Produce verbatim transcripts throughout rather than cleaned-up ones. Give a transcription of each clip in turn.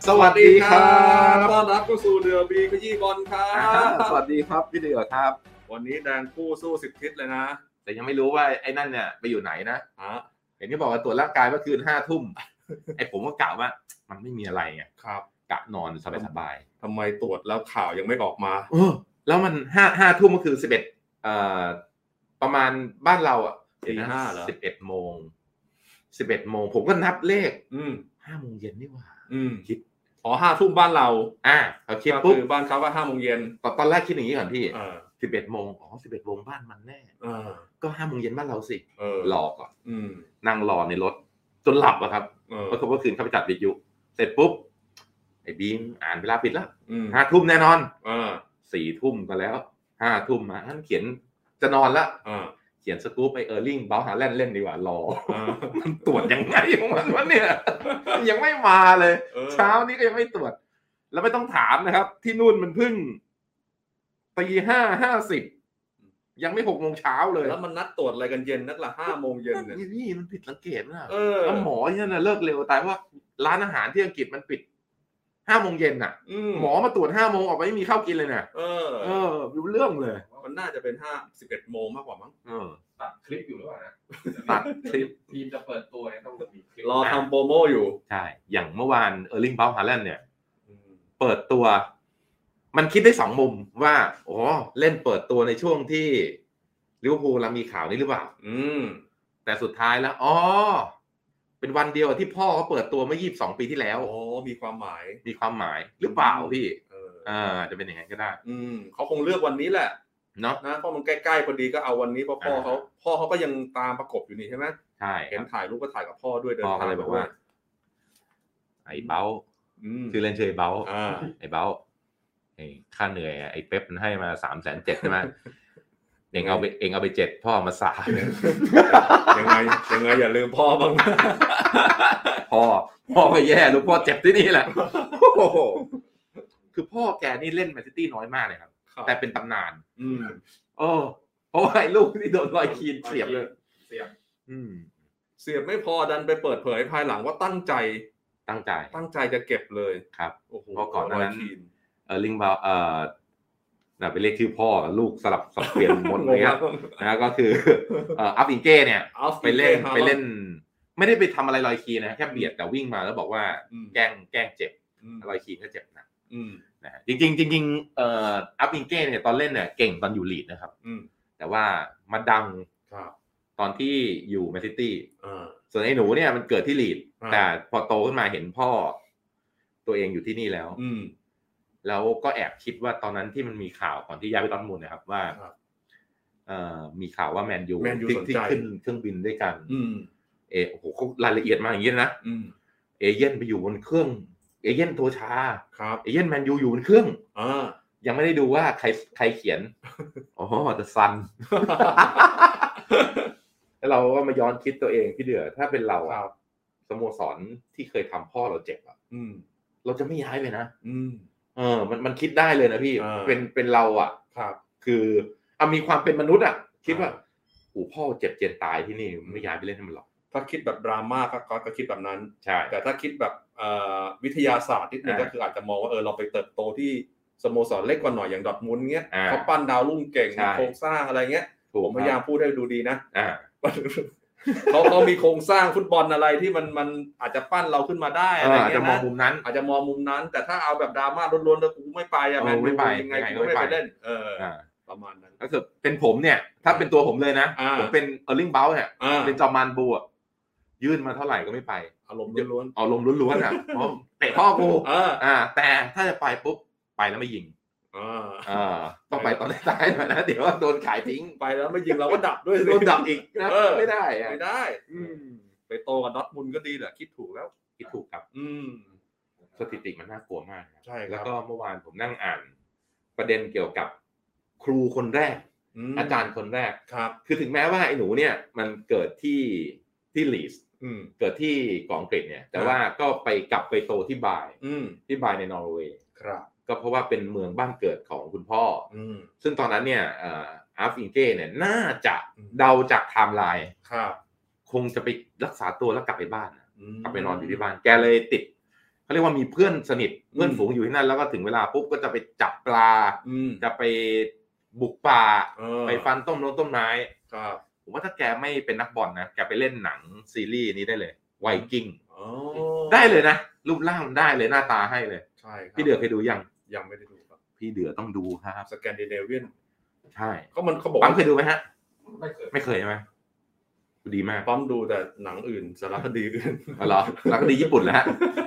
สวัสดีครับต้อนรับเข้าสู่เดือบีขยี้บอลครับสวัสดีครับพี่เดือครับวันนี้แดงคู่สู้สิบทิศเลยนะแต่ยังไม่รู้ว่าไอ้นั่นเนี่ยไปอยู่ไหนนะเห็นที่บอกว่าตรวจร่างกายเมื่อคืนห้าทุ่มไอ้ผมก็กล่าวว่ามันไม่มีอะไรไงครับกะนอนสบายๆทำไมตรวจแล้วข่าวยังไม่ออกมาเออแล้วมันห้าห้าทุ่มก็คือสิบเอ็ดเอ่อประมาณบ้านเราอ่ะตีห้าเหรอสิบเอ็ดโมงสิบเอ็ดโมงผมก็นับเลขอืมห้าโมงเย็นนี่หว่าอืมคิดอ๋อห้าทุ่มบ้านเราอ่าเขาคิดปุ๊บบ้านเขาว่าห้าโมงเย็นตอนตอนแรกคิดอย่างนี้ก่อนพี่เออสิบเอ็ดโมงอ๋อสิบเอ็ดโมงบ้านมันแน่เออก็ห้าโมงเย็นบ้านเราสิเออรอก่อนอืมนั่งรอในรถจนหลับอะครับเพราะเมื่อคืนเขาไปจัดวิทยุเสร็จปุ๊บไอ้บีมอ่านเวลาปิดแล้วห้าทุ่มแน่นอนสี่ทุ่มก็แล้วห้าทุ่มมาท่านเขียนจะนอนละเขียนสกู๊ปไอเออร์ลิงเบลหาแล่นเล่นดีกว่ารอมันตรวจยังไงของมันวะเนี่ยยังไม่มาเลยเช้านี้ก็ยังไม่ตรวจแล้วไม่ต้องถามนะครับที่นู่นมันเพิ่งตีห้าห้าสิบยังไม่หกโมงเช้าเลยแล้วมันนัดตรวจอะไรกันเย็นนักละห้าโมงเย็นเนี่ยนี่มันผิดสังเกตนะแล้วหมอเนี่ยนะเลิกเร็วแต่ว่าร้านอาหารที่อังกฤษมันปิดห้าโมงเย็นน่ะหมอมาตรวจห้าโมงออกไปไม่มีข้าวกินเลยนะเออเออรู้เรื่องเลยมันน่าจะเป็นห้าสิบเอ็ดโมงมากกว่ามั้งเออตัดคลิปอยู่หรือเปล่านะตัดคลิปทีมจะเปิดตัวเนี่ยต้องมีคลิปรอทำโปรโมอยู่ใช่อย่างเมื่อวานเออร์ลิงเบลฮาแลนด์เนี่ยเปิดตัวมันคิดได้สองมุมว่าอ๋อเล่นเปิดตัวในช่วงที่ลิเวอร์พูลเรามีข่าวนี้หรือเปล่าอืมแต่สุดท้ายแล้วอ๋อเป็นวันเดียวที่พ่อเขาเปิดตัวเมื่อยี่สิบสองปีที่แล้วโอ้มีความหมายมีความหมายหรือเปล่าพี่เอออ่าจะเป็นอย่างนั้นก็ได้อืมเขาคงเลือกวันนี้แหละเนาะนะเพราะมันใกล้ๆพอดีก็เอาวันนี้เพราะพ่อเขาพ่อเขาก็ยังตามประกบอยู่นี่ใช่ไหมใช่เห็นถ่ายรูปก็ถ่ายกับพ่อด้วยเดินทางอะไรบอกว่าไอ้เบ้าชื่อเล่นชื่อไอ้เบ้าไอ้เบ้าไอ้ค่าเหนื่อยไอ้เป๊ปมันให้มาสามแสนเจ็ดใช่ไหมเองเอาไปเองเอาไปเจ็ดพ่อมาสามยังไงยังไงอย่าลืมพ่อบ้างพ่อพ่อก็แย่ลูกพ่อเจ็บที่นี่แหละคือพ่อแกนี่เล่นแมนซิตี้น้อยมากเลยครับแต่เป็นตำนานอืมโอ้เพราะว่าไอ้ลูกที่โดนรอยคีนเสียบเลยเสียบอืมเสียบไม่พอดันไปเปิดเผยภายหลังว่าตั้งใจตั้งใจตั้งใจจะเก็บเลยครับโอ้โหเพราะก่อนนั้นเออลิงบาเอ่อน่ะไปเรียกชื่อพ่อลูกสลับสับเปลี่ยนหมดเลยครับนะก็คือเอ่ออัฟอิงเก้เนี่ยไปเล่นไปเล่นไม่ได้ไปทำอะไรลอยคีนะแค่เบียดแต่วิ่งมาแล้วบอกว่าแกล้งแกล้งเจ็บลอยคีก็เจ็บนะนะจริงๆจริงๆเอ่ออัฟอิงเก้เนี่ยตอนเล่นเนี่ยเก่งตอนอยู่ลีดนะครับแต่ว่ามาดังตอนที่อยู่แมนซิตี้ส่วนไอ้หนูเนี่ยมันเกิดที่ลีดแต่พอโตขึ้นมาเห็นพ่อตัวเองอยู่ที่นี่แล้วแล้วก็แอบคิดว่าตอนนั้นที่มันมีข่าวก่อนที่ย้ายไปดอร์ทมุนด์นะครับว่าเอ่อมีข่าวว่าแมนยูที่ขึ้นเครื่องบินด้วยกันเออโอ้โหเขารายละเอียดมาอย่างนี้นะเอเย่นไปอยู่บนเครื่องเอเย่นตัวชาเอเย่นแมนยูอยู่บนเครื่องยังไม่ได้ดูว่าใครใครเขียนอ๋อแต่ซันแล้วเราก็มาย้อนคิดตัวเองพี่เดือถ้าเป็นเราสโมสรที่เคยทำพ่อเราเจ็บอ่ะเราจะไม่ย้ายไปนะเออมันมันคิดได้เลยนะพี่เป็นเป็นเราอ่ะครับคือเอามีความเป็นมนุษย์อ่ะคิดว่าโอ้พ่อเจ็บเจียนตายที่นี่ไม่ย้ายไปเล่นให้มันหรอกถ้าคิดแบบดราม่าก็ก็คิดแบบนั้นใช่แต่ถ้าคิดแบบเอ่อวิทยาศาสตร์นิดนึงก็คืออาจจะมองว่าเออเราไปเติบโตที่สโมสรเล็กกว่าหน่อยอย่างดอร์ทมุนด์เงี้ยเขาปั้นดาวรุ่งเก่งมีโครงสร้างอะไรเงี้ยผมพยายามพูดให้ดูดีนะเขาเขามีโครงสร้างฟุตบอลอะไรที่มันมันอาจจะปั้นเราขึ้นมาได้อะไรเงี้ยนะอาจจะมองมุมนั้นอาจจะมองมุมนั้นแต่ถ้าเอาแบบดราม่าล้วนๆแล้วกูไม่ไปอ่ะแมนยูยังไงกูไม่ไปเล่นเออประมาณนั้นก็คือเป็นผมเนี่ยถ้าเป็นตัวผมเลยนะผมเป็นเออร์ลิงเบลเนี่ยเป็นจอมานบูอ่ะยื่นมาเท่าไหร่ก็ไม่ไปอารมณ์ล้วนๆอารมณ์ล้วนๆอ่ะเพราะเตะพ่อกูอ่าแต่ถ้าจะไปปุ๊บไปแล้วไม่ยิงอ่าต้องไปตอนท้ายหน่อยนะเดี๋ยวโดนขายทิ้งไปแล้วไม่ยิงเราก็ดับด้วยโดนดับอีกนะไม่ได้ไม่ได้ไปโตกับดอร์ทมุนด์ก็ดีแหละคิดถูกแล้วคิดถูกครับอืมสถิติมันน่ากลัวมากใช่แล้วก็เมื่อวานผมนั่งอ่านประเด็นเกี่ยวกับครูคนแรกอาจารย์คนแรกครับคือถึงแม้ว่าไอ้หนูเนี่ยมันเกิดที่ที่ลีสเกิดที่เกาะอังกฤษเนี่ยแต่ว่าก็ไปกลับไปโตที่บายที่บายในนอร์เวย์ครับก็เพราะว่าเป็นเมืองบ้านเกิดของคุณพ่อซึ่งตอนนั้นเนี่ยอาร์ฟอิงเก้เนี่ยน่าจะเดาจากไทม์ไลน์คงจะไปรักษาตัวแล้วกลับไปบ้านกลับไปนอนอยู่ที่บ้านแกเลยติดเขาเรียกว่ามีเพื่อนสนิทเพื่อนฝูงอยู่ที่นั่นแล้วก็ถึงเวลาปุ๊บก็จะไปจับปลาจะไปบุกป่าไปฟันต้มน้ำต้นไม้ครับผมว่าถ้าแกไม่เป็นนักบอลนะแกไปเล่นหนังซีรีส์นี้ได้เลยไวกิ้งได้เลยนะรูปร่างมันได้เลยหน้าตาให้เลยใช่ครับพี่เดือเคยดูยังยังไม่ได้ดูครับพี่เดือต้องดูครับสแกนดิเนเวียนใช่ก็มันเขาบอกปั๊มเคยดูไหมฮะไม่เคยไม่เคยใช่ไหมดีมากปั๊มดูแต่หนังอื่นสารคดีอื่นอ๋อเหรอสารคดีญี่ปุ่นแล้วฮะ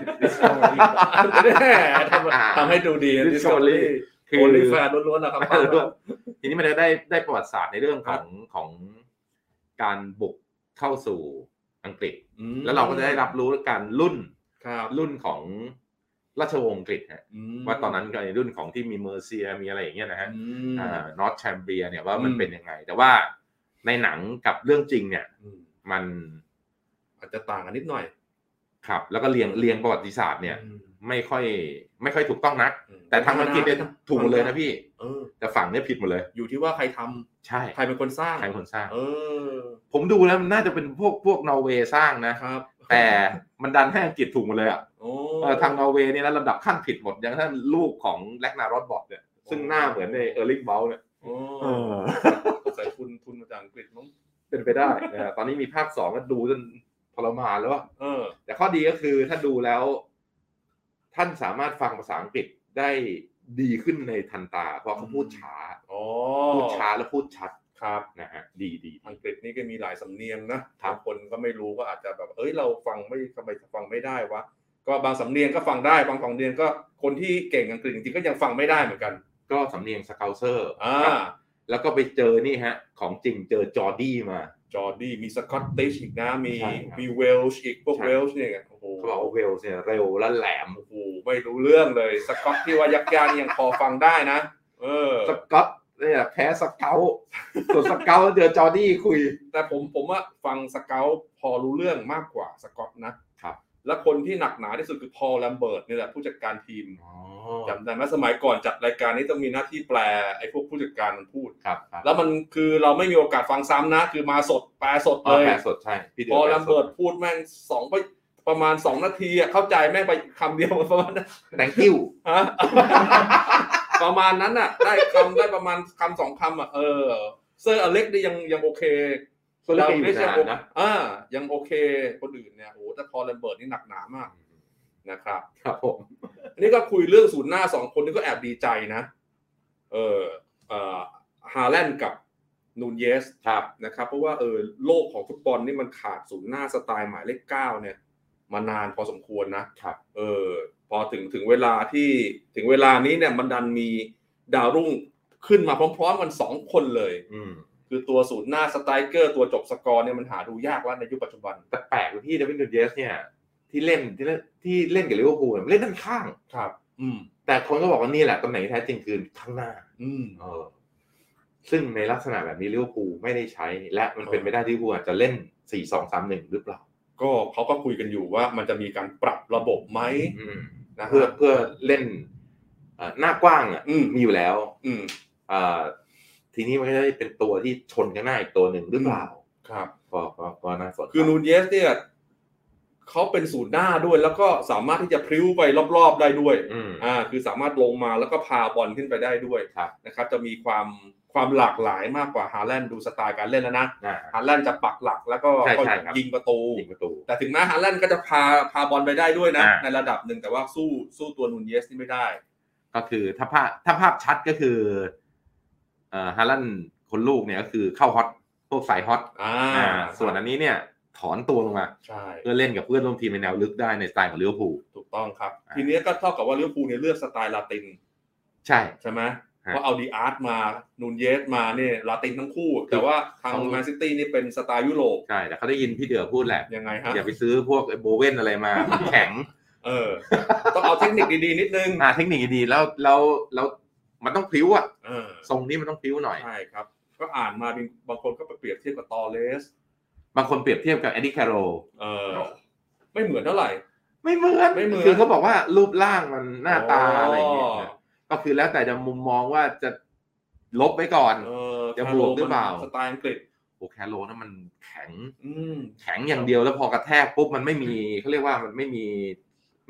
ทำให้ดูดี Discovery คือโอลิแฟนล้วนๆนะครับทีนี้มันจะได้ได้ประวัติศาสตร์ในเรื่องของของการบุกเข้าสู่อังกฤษแล้วเราก็จะได้รับรู้การรุ่นรุ่นของราชวงศ์อังกฤษฮะว่าตอนนั้นในรุ่นของที่มีเมอร์เซียมีอะไรอย่างเงี้ยนะฮะอ่านอร์ทแชมเบียเนี่ยว่ามันเป็นยังไงแต่ว่าในหนังกับเรื่องจริงเนี่ยมันอาจจะต่างกันนิดหน่อยครับแล้วก็เรียงเรียงประวัติศาสตร์เนี่ยไม่ค่อยไม่ค่อยถูกต้องนักแต่ทางอังกฤษเนี่ยถูกหมดเลยนะพี่แต่ฝั่งเนี่ยผิดหมดเลยอยู่ที่ว่าใครทำใช่ใครเป็นคนสร้างใครเป็นคนสร้างเออผมดูแล้วมันน่าจะเป็นพวกพวกนอร์เวย์สร้างนะครับแต่มันดันให้อังกฤษถูกหมดเลยอ่ะทางนอร์เวย์เนี่ยนะลำดับขั้นผิดหมดอย่างท่านลูกของแล็กนารอดบอทเนี่ยซึ่งหน้าเหมือนในเออร์ลิงเบลเนี่ยใส่ทุนทุนมาจากอังกฤษมั้งเป็นไปได้นะตอนนี้มีภาคสองก็ดูจนทรมานแล้วอ่ะแต่ข้อดีก็คือถ้าดูแล้วท่านสามารถฟังภาษาอังกฤษได้ดีขึ้นในทันตาเพราะเขาพูดช้าพูดช้าแล้วพูดชัดครับนะฮะดีดีอังกฤษนี่ก็มีหลายสำเนียงนะบางคนก็ไม่รู้ก็อาจจะแบบเอ้ยเราฟังไม่ทำไมฟังไม่ได้วะก็บางสำเนียงก็ฟังได้บางสำเนียงก็คนที่เก่งอังกฤษจริงๆก็ยังฟังไม่ได้เหมือนกันก็สำเนียงสเกาเซอร์อ่าแล้วก็ไปเจอนี่ฮะของจริงเจอจอร์ดี้มาจอร์ดี้มีสกอตติชอีกนะมีมีเวลช์อีกพวกเวลช์เนี่ยโอ้โหเขาบอกเวลช์เนี่ยเร็วและแหลมโอ้โหไม่รู้เรื่องเลยสกอตที่ว่ายักษ์ยานยังพอฟังได้นะเออสกอตเนี่ยแพ้สเกาส่วนสเกาเจอจอร์ดี้คุยแต่ผมผมว่าฟังสเกาพอรู้เรื่องมากกว่าสกอตนะครับและคนที่หนักหนาที่สุดคือพอลแลมเบิร์ตนี่แหละผู้จัดการทีมจำได้ไหมสมัยก่อนจัดรายการนี้ต้องมีหน้าที่แปลไอ้พวกผู้จัดการมันพูดแล้วมันคือเราไม่มีโอกาสฟังซ้ำนะคือมาสดแปลสดเลยแปลสดใช่พอลแลมเบิร์ตพูดแม่งสองไปประมาณสองนาทีอ่ะเข้าใจแม่งไปคำเดียวประมาณนั้น thank you ฮะประมาณนั้นน่ะได้คำได้ประมาณคำสองคำอ่ะเออเซอร์อเล็กนี่ยังยังโอเคเราไม่ใช่นะอ่ายังโอเคคนอื่นเนี่ยโอ้แต่พอลแลมเบิร์ตนี่หนักหนามากนะครับครับผมอันนี้ก็คุยเรื่องศูนย์หน้าสองคนนี้ก็แอบดีใจนะเออเอ่อฮาแลนด์กับนูนเยสครับนะครับเพราะว่าเออโลกของฟุตบอลนี่มันขาดศูนย์หน้าสไตล์หมายเลขเก้าเนี่ยมานานพอสมควรนะครับเออพอถึงถึงเวลาที่ถึงเวลานี้เนี่ยมันดันมีดาวรุ่งขึ้นมาพร้อมๆกันสองคนเลยอืมคือตัวศูนย์หน้าสไตรเกอร์ตัวจบสกอร์เนี่ยมันหาดูยากแล้วในยุคปัจจุบันแต่แปลกที่เดวิดนูนเยสเนี่ยที่เล่นที่เล่นที่เล่นกับลิเวอร์พูลเล่นด้านข้างครับอืมแต่คนก็บอกว่านี่แหละตำแหน่งแท้จริงคือข้างหน้าอืมเออซึ่งในลักษณะแบบนี้ลิเวอร์พูลไม่ได้ใช้และมันเป็นไปได้ที่ลิเวอร์พูลอาจจะเล่น สี่ สอง สาม หนึ่ง หรือเปล่าก็เขาก็คุยกันอยู่ว่ามันจะมีการปรับระบบไหมนะเพื่อเพื่อเล่นหน้ากว้างอ่ะมีอยู่แล้วอืมอ่าทีนี้มันก็ได้เป็นตัวที่ชนกันหน้าอีกตัวหนึ่งหรือเปล่าครับก็ก็ก็น่าสนคือนูนเยสเนี่ยเขาเป็นศูนย์หน้าด้วยแล้วก็สามารถที่จะพลิ้วไปรอบๆได้ด้วยอ่าคือสามารถลงมาแล้วก็พาบอลขึ้นไปได้ด้วยนะครับจะมีความความหลากหลายมากกว่าฮาแลนด์ดูสไตล์การเล่นแล้วนะฮาแลนด์จะปักหลักแล้วก็ยิงประตูแต่ถึงแม้ฮาแลนด์ก็จะพาพาบอลไปได้ด้วยนะในระดับหนึ่งแต่ว่าสู้สู้ตัวนูนเยสนี่ไม่ได้ก็คือถ้าภาพถ้าภาพชัดก็คือเอ่อฮาแลนด์คนลูกเนี่ยก็คือเข้าฮอตพวกสายฮอตอ่าส่วนอันนี้เนี่ยถอนตัวลงมาเพื่อเล่นกับเพื่อนร่วมทีมในแนวลึกได้ในสไตล์ของลิเวอร์พูลถูกต้องครับทีนี้ก็เท่ากับว่าลิเวอร์พูลเนี่ยเลือกสไตล์ลาตินใช่ใช่ไหมเพราะเอาดีอาร์ตมานูนเยสมาเนี่ยลาตินทั้งคู่แต่ว่าทางแมนซิตี้นี่เป็นสไตล์ยุโรปใช่แต่เขาได้ยินพี่เดือพูดแหละยังไงฮะอย่าไปซื้อพวกโบเว่นอะไรมาแข็งเออต้องเอาเทคนิคดีๆนิดนึงอ่าเทคนิคดีๆแล้วแล้วแล้วมันต้องพลิ้วอ่ะทรงนี้มันต้องพลิ้วหน่อยใช่ครับก็อ่านมาบางคนก็ไปเปรียบเทียบกับตอเรสบางคนเปรียบเทียบกับเอ็ดดี้แคโรลเออไม่เหมือนเท่าไหร่ไม่เหมือนไม่เหมือนคือเขาบอกว่ารูปร่างมันหน้าตาอะไรอย่างเงี้ยก็คือแล้วแต่จะมุมมองว่าจะลบไว้ก่อนจะบวกหรือเปล่าสไตล์อังกฤษโอ้แคโรนั้นมันแข็งแข็งอย่างเดียวแล้วพอกระแทกปุ๊บมันไม่มีเขาเรียกว่ามันไม่มี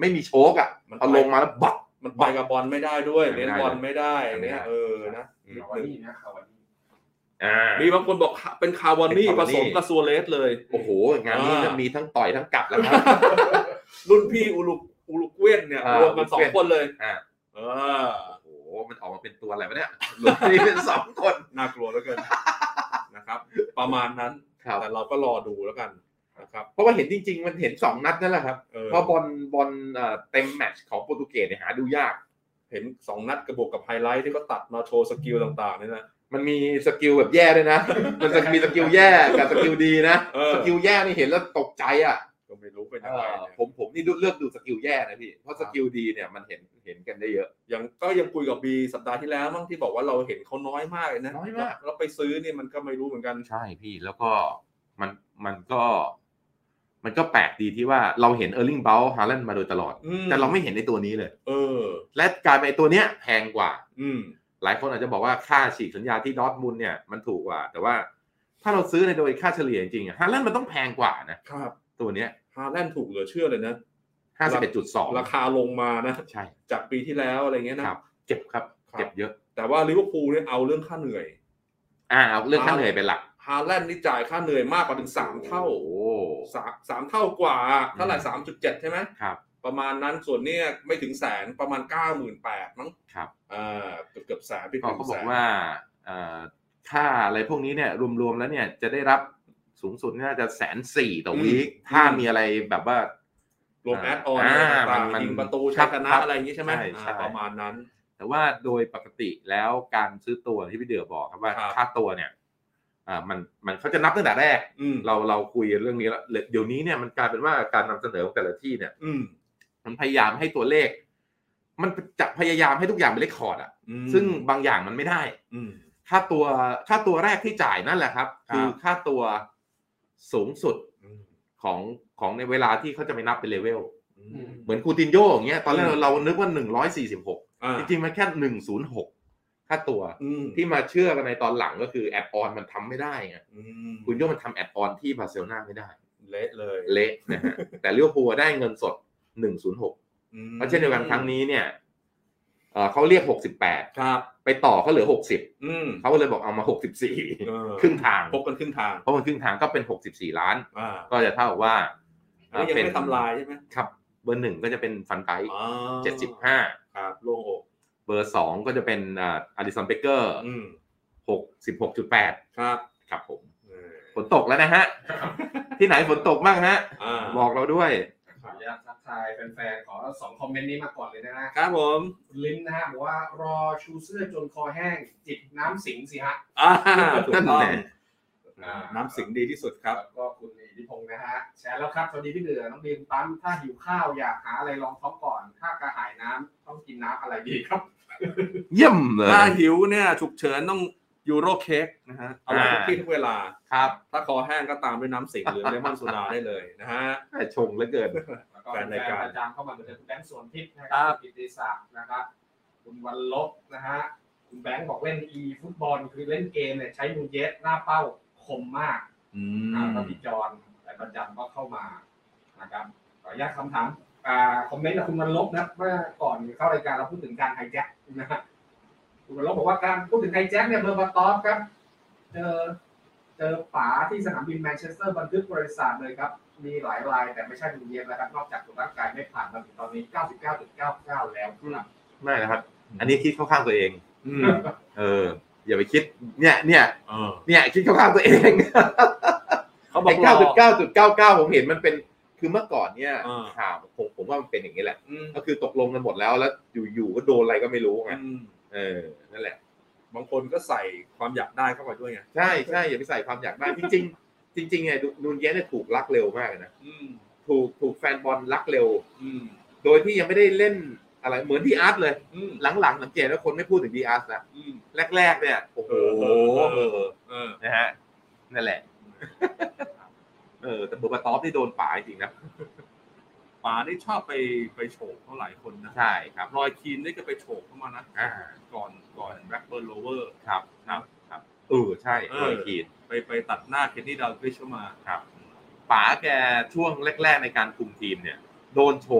ไม่มีโชคอ่ะเอาลงมาแล้วบักมันไปกับบอลไม่ได้ด้วยเล่นบอลไม่ได้เนี่ยเออนะคาวานี่นะคาวานี่มีบางคนบอกเป็นคาวานี่ผสมกับซัวเรสเลยโอ้โหงานนี้มีทั้งต่อยทั้งกัดแล้วครับรุ่นพี่อุลุกอุลุกเวียนเนี่ยรวมกันสองคนเลยเออโอ้โหมันออกมาเป็นตัวอะไรวะเนี่ยรุ่นพี่เป็นสองคนน่ากลัวเหลือเกินนะครับประมาณนั้นแต่เราก็รอดูแล้วกันนะครับเพราะว่าเห็นจริงๆมันเห็นสองนัดนั่นแหละครับเพราะบอลบอลเต็มแมตช์ของโปรตุเกสเนี่ยหาดูยากเห็นสองนัดกระบวกกับไฮไลท์ที่เขาตัดมาโชว์สกิลต่างๆนี่นะมันมีสกิลแบบแย่ด้วยนะมันจะมีสกิลแย่กับสกิลดีนะสกิลแย่นี่เห็นแล้วตกใจอ่ะก็ไม่รู้เป็นยังไงผมผมนี่เลือกดูสกิลแย่นะพี่เพราะสกิลดีเนี่ยมันเห็นเห็นกันได้เยอะยังก็ยังคุยกับบีสัปดาห์ที่แล้วมั้งที่บอกว่าเราเห็นเขาน้อยมากเลยนะน้อยมากแล้วไปซื้อนี่มันก็ไม่รู้เหมือนกันใช่พี่แล้วก็มันมันก็มันก็แปลกดีที่ว่าเราเห็นเออร์ลิงเบลฮาแลนด์มาโดยตลอดแต่เราไม่เห็นในตัวนี้เลยเออและกลายเป็นไอ้ตัวเนี้ยแพงกว่าอืมหลายคนอาจจะบอกว่าค่าฉีกสัญญาที่ดอร์ทมุนด์เนี่ยมันถูกกว่าแต่ว่าถ้าเราซื้อในโดยค่าเฉลี่ยจริงๆอ่ะฮาแลนด์มันต้องแพงกว่านะครับตัวเนี้ยฮาแลนด์ถูกเหลือเชื่อเลยนะห้าสิบเอ็ดจุดสองราคาลงมานะใช่จากปีที่แล้วอะไรเงี้ยนะครับเจ็บครับเจ็บเยอะแต่ว่าลิเวอร์พูลเนี่ยเอาเรื่องค่าเหนื่อยอ่าเอาเรื่องค่าเหนื่อยเป็นหลักฮาแลนด์นี่จ่ายค่าเหนื่อยมากกว่าถึงสามเท่าโอ้สาม สามเท่ากว่าเท่าไหร่ สามจุดเจ็ด ใช่มั้ยครับประมาณนั้นส่วนเนี้ยไม่ถึงแสนประมาณ เก้าหมื่นแปดพัน มั้งครับอ่าเกือบๆแสนไปถึงแสนเขาบอกว่าเอ่อค่าอะไรพวกนี้เนี่ยรวมๆแล้วเนี่ยจะได้รับสูงสุดน่าจะ หนึ่งแสนสี่หมื่น ต่อวีคถ้ามีอะไรแบบว่ารวมแอดออนต่างๆยิงประตูชัยชนะอะไรอย่างงี้ใช่มั้ยประมาณนั้นแต่ว่าโดยปกติแล้วการซื้อตัวที่พี่เดือบอกครับว่าค่าตัวเนี่ยอ่ามันมันเขาจะนับตั้งแต่แรกเราเราคุยเรื่องนี้แล้วเดี๋ยวนี้เนี่ยมันกลายเป็นว่าการนำเสนอของแต่ละที่เนี่ยมันพยายามให้ตัวเลขมันจะพยายามให้ทุกอย่างเป็นเลขคอร์ดอ่ะซึ่งบางอย่างมันไม่ได้ค่าตัวค่าตัวแรกที่จ่ายนั่นแหละครับคือค่าตัวสูงสุดของของในเวลาที่เขาจะไปนับเป็นเลเวลเหมือนคูตินโญ่อย่างเงี้ยตอนแรกเรานึกว่าหนึ่งร้อยสี่สิบหกจริงๆมันแค่หนึ่งร้อยหกค่าตัวที่มาเชื่อกันในตอนหลังก็คือแอดออนมันทำไม่ได้ไงคูตินโญ่มันทำแอดออนที่บาร์เซโลนาไม่ได้เละเลยเละนะฮะแต่ลิเวอร์พูลได้เงินสดหนึ่งร้อยหกเพราะเช่นเดียวกันครั้งนี้เนี่ยเอ่อเขาเรียกหกสิบแปดครับไปต่อเขาเหลือหกสิบอืมเขาก็เลยบอกเอามาหกสิบสี่ครึ่งทางพบกันครึ่งทางเพราะมันครึ่งทางก็เป็นหกสิบสี่ล้านก็จะเท่ากับว่ายังไม่ทำลายใช่มั้ยครับเบอร์หนึ่งก็จะเป็นฟันไดค์เจ็ดสิบห้าครับโล่งอกเบอร์สองก็จะเป็นอ่าอลิสันเบเกอร์อืม หกสิบหกจุดแปดครับครับผมฝนตกแล้วนะฮะที่ไหนฝนตกบ้างฮะบอกเราด้วยขออนุญาตทักทายแฟนๆขอสองคอมเมนต์นี้มาก่อนเลยนะฮะครับผมลิ้นนะฮะบอกว่ารอชูเสื้อจนคอแห้งจิบน้ำสิงสิฮะอ่าถูกต้องน้ำสิงดีที่สุดครับก็คุณอิทธิพงศ์นะฮะแชร์แล้วครับสวัสดีพี่เหนือน้องบีมปั๊มถ้าหิวข้าวอยากหาอะไรรองท้องก่อนถ้ากระหายน้ำต้องกินน้ำอะไรดีครับเยี่ยมเลยถ้าหิวเนี่ยฉุกเฉินต้องยูโรเค้กนะฮะอร่อยทุกที่ทุกเวลาครับถ้าคอแห้งก็ตามด้วยน้ำสิงหรือเลมอนโซดาได้เลยนะฮะชงเหลือเกินแฟนรายการประจำเข้ามาเป็นแบงค์สวนทิพย์นะครับกิติศักดิ์นะครับคุณวันลบนะฮะคุณแบงค์บอกเล่นอีฟุตบอลคือเล่นเกมเนี่ยใช้มูเยสหน้าเป้าคมมากอืมก็พี่จอนแต่ประจำก็เข้ามานะครับขออนุญาตคำถามอ่าคอมเมนต์จากคุณวันลบนะเมื่อก่อนเข้ารายการเราพูดถึงการไฮแจ็คนะฮะคุณวันลบบอกว่าการพูดถึงไฮแจ็คเนี่ยเบอร์บาตอฟครับเจอเจอป๋าที่สนามบินแมนเชสเตอร์บันทึกบริษัทเลยครับมีหลายรายแต่ไม่ใช่มูเยสนะครับนอกจากตัวร่างกายไม่ผ่านมาถึงตอนนี้ เก้าสิบเก้าจุดเก้าเก้า แล้วครับไม่นะครับอันนี้คิดเข้าข้างตัวเองเอออย่าไปคิดเนี่ยเนี่ยเนี่ยคิดเข้าข้างตัวเองเขาบอก เก้าสิบเก้าจุดเก้าเก้า ผมเห็นมันเป็นคือเมื่อก่อนเนี่ยข่าวผมผมว่ามันเป็นอย่างนี้แหละก็คือตกลงกันหมดแล้วแล้วอยู่ๆก็โดนอะไรก็ไม่รู้ไงเออนั่นแหละบางคนก็ใส่ความอยากได้เข้าไปด้วยไงใช่ใช่อย่าไปใส่ความอยากได้จริงๆจริงๆไงนูนเยสเนี่ยถูกรักเร็วมากนะถูกถูกแฟนบอลรักเร็วโดยที่ยังไม่ได้เล่นอะไรเหมือนดีอาร์ตเลยหลังๆสังเกตว่าคนไม่พูดถึงดีอาร์ตนะแรกๆเนี่ยโอ้โหนะฮะนั่นแหละเออแต่เบอร์บาตอฟที่โดนป่าจริงนะป่าได้ชอบไปไปโฉบเขาหลายคนนะใช่ครับรอยคีนได้ก็ไปโฉบเข้ามานะก่อนก่อนแบล็คเบิร์นโรเวอร์ครับครับครับเออใช่รอยคีนไปไปตัดหน้าเคนนี่ดาวเข้ามาครับป๋าแกช่วงแรกๆในการคุมทีมเนี่ยโดนโฉบหมด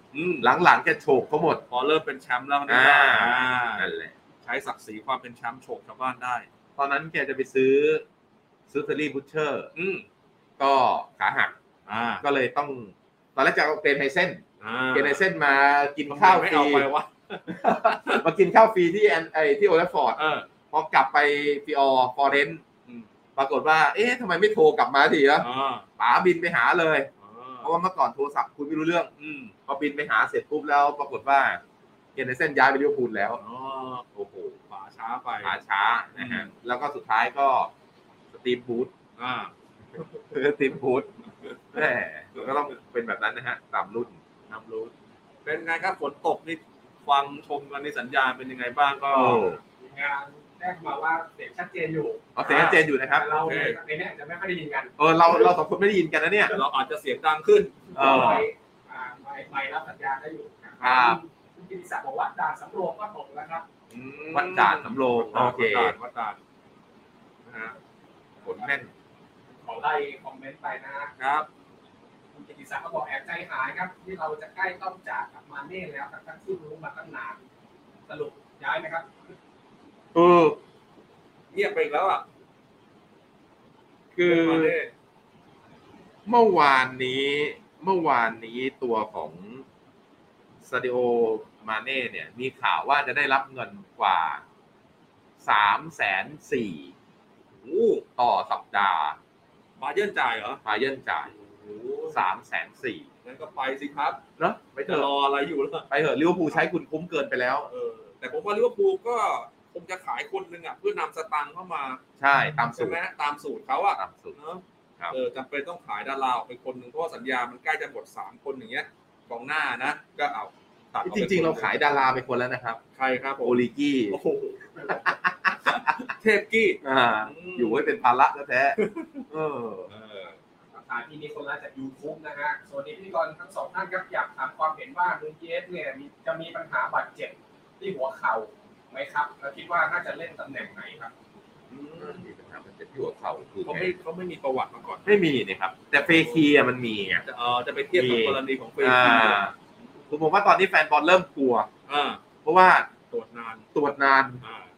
หลังๆแกโฉบเขาหมดพอเริ่มเป็นแชมป์แล้วนี่นั่นแหละใช้ศักดิ์ศรีความเป็นแชมป์โฉบชาวบ้านได้ตอนนั้นแกจะไปซื้อซื้อเฟอร์รี่บูชเชอร์ก็ขาหักก็เลยต้องตอนแรกจะเอาเกรนไฮเซ่นเกรนไฮเซ่นมากินข้าวฟรีมากินข้าวฟรีที่ไอที่โอเลฟฟอร์ดพอกลับไปฟิออร์ฟอร์เรนต์ปรากฏว่าเอ๊ะทำไมไม่โทรกลับมาทีละป๋าบินไปหาเลยเพราะว่าเมื่อก่อนโทรศัพท์คุยไม่รู้เรื่องพอบินไปหาเสร็จปุ๊บแล้วปรากฏว่าเกรนไฮเซ่นย้ายไปลิเวอร์พูลแล้วโอ้โหป๋าช้าไปป๋าช้านะฮะแล้วก็สุดท้ายก็สตีฟบูธอ่าสตีฟบูธแหมก็ต้องเป็นแบบนั้นนะฮะตามรุ่นตามรุ่นเป็นไงครับฝนตกนี่ฟังชมกันในสัญญาณเป็นยังไงบ้างก็งานแจ้งมาว่าเสียงชัดเจนอยู่อ๋อเสียงชัดเจนอยู่นะครับเราในนี้จะไม่ค่อยได้ยินกันเออเราเราสองคนไม่ได้ยินกันนะเนี่ยเราอาจจะเสียงดังขึ้นเออไปไปรับสัญญาณได้อยู่ครับคุณกิติศักดิ์บอกว่าด่านสำโรงก็ตกแล้วครับวัดด่านสำโรงโอเควัดด่านนะฮะฝนแน่นขอไล่คอมเมนต์ไปนะครับคุณกิติศักดิ์ก็บอกแอบใจหายครับที่เราจะใกล้ต้องจากกับมาเน่แล้วทั้งที่รู้มาตั้งนานสรุปย้ายไหมครับเออเงียบไปอีกแล้วอ่ะคือเมื่อวานนี้เมื่อวานนี้ตัวของซาดิโอมาเน่เนี่ยมีข่าวว่าจะได้รับเงินกว่า สามแสนสี่หมื่น ต่อสัปดาห์บาเยิร์นจ่ายเหรอบาเยิร์นจ่าย สามแสนสี่หมื่นงั้นก็ไปสิครับเนาะไปจะรออะไรอยู่ล่ะไปเถอะลิเวอร์พูลใช้คุณคุ้มเกินไปแล้วเออแต่ผมว่าลิเวอร์พูลก็คงจะขายคนนึงอ่ะเพื่อนำสตางค์เข้ามาใช่ตามสูตรใช่ไหมตามสูตรเขาอ่ะตามสูตรเนาะเออจำเป็นต้องขายดาราไปคนนึงเพราะสัญญามันใกล้จะหมดสามคนอย่างเงี้ยกองหน้านะก็เอาจริงๆเราขายดาราไปคนแล้วนะครับใครครับโอลิกี้โอ้โหเทพกี้อ่าอยู่ให้เป็นภาระแท้ๆเออเออสายที่มีคนละจาก YouTube นะฮะสวัสดีพิธีกรทั้งสองท่านครับอยากถามความเห็นว่านูนเยสเนี่ยจะมีปัญหาบาดเจ็บที่หัวเข่าไหมครับแล้วคิดว่าน่าจะเล่นตำแหน่งไหนครับมีปัญหาบาดเจ็บที่หัวเข่าคือเขาไม่เขาไม่มีประวัติมาก่อนไม่มีนี่ครับแต่เฟคีอ่ะมันมีอ่ะเออจะไปเทียบกับกรณีของเฟคีผมว่าตอนนี้แฟนบอลเริ่มกลัวเพราะว่าตรวจนานตรวจนาน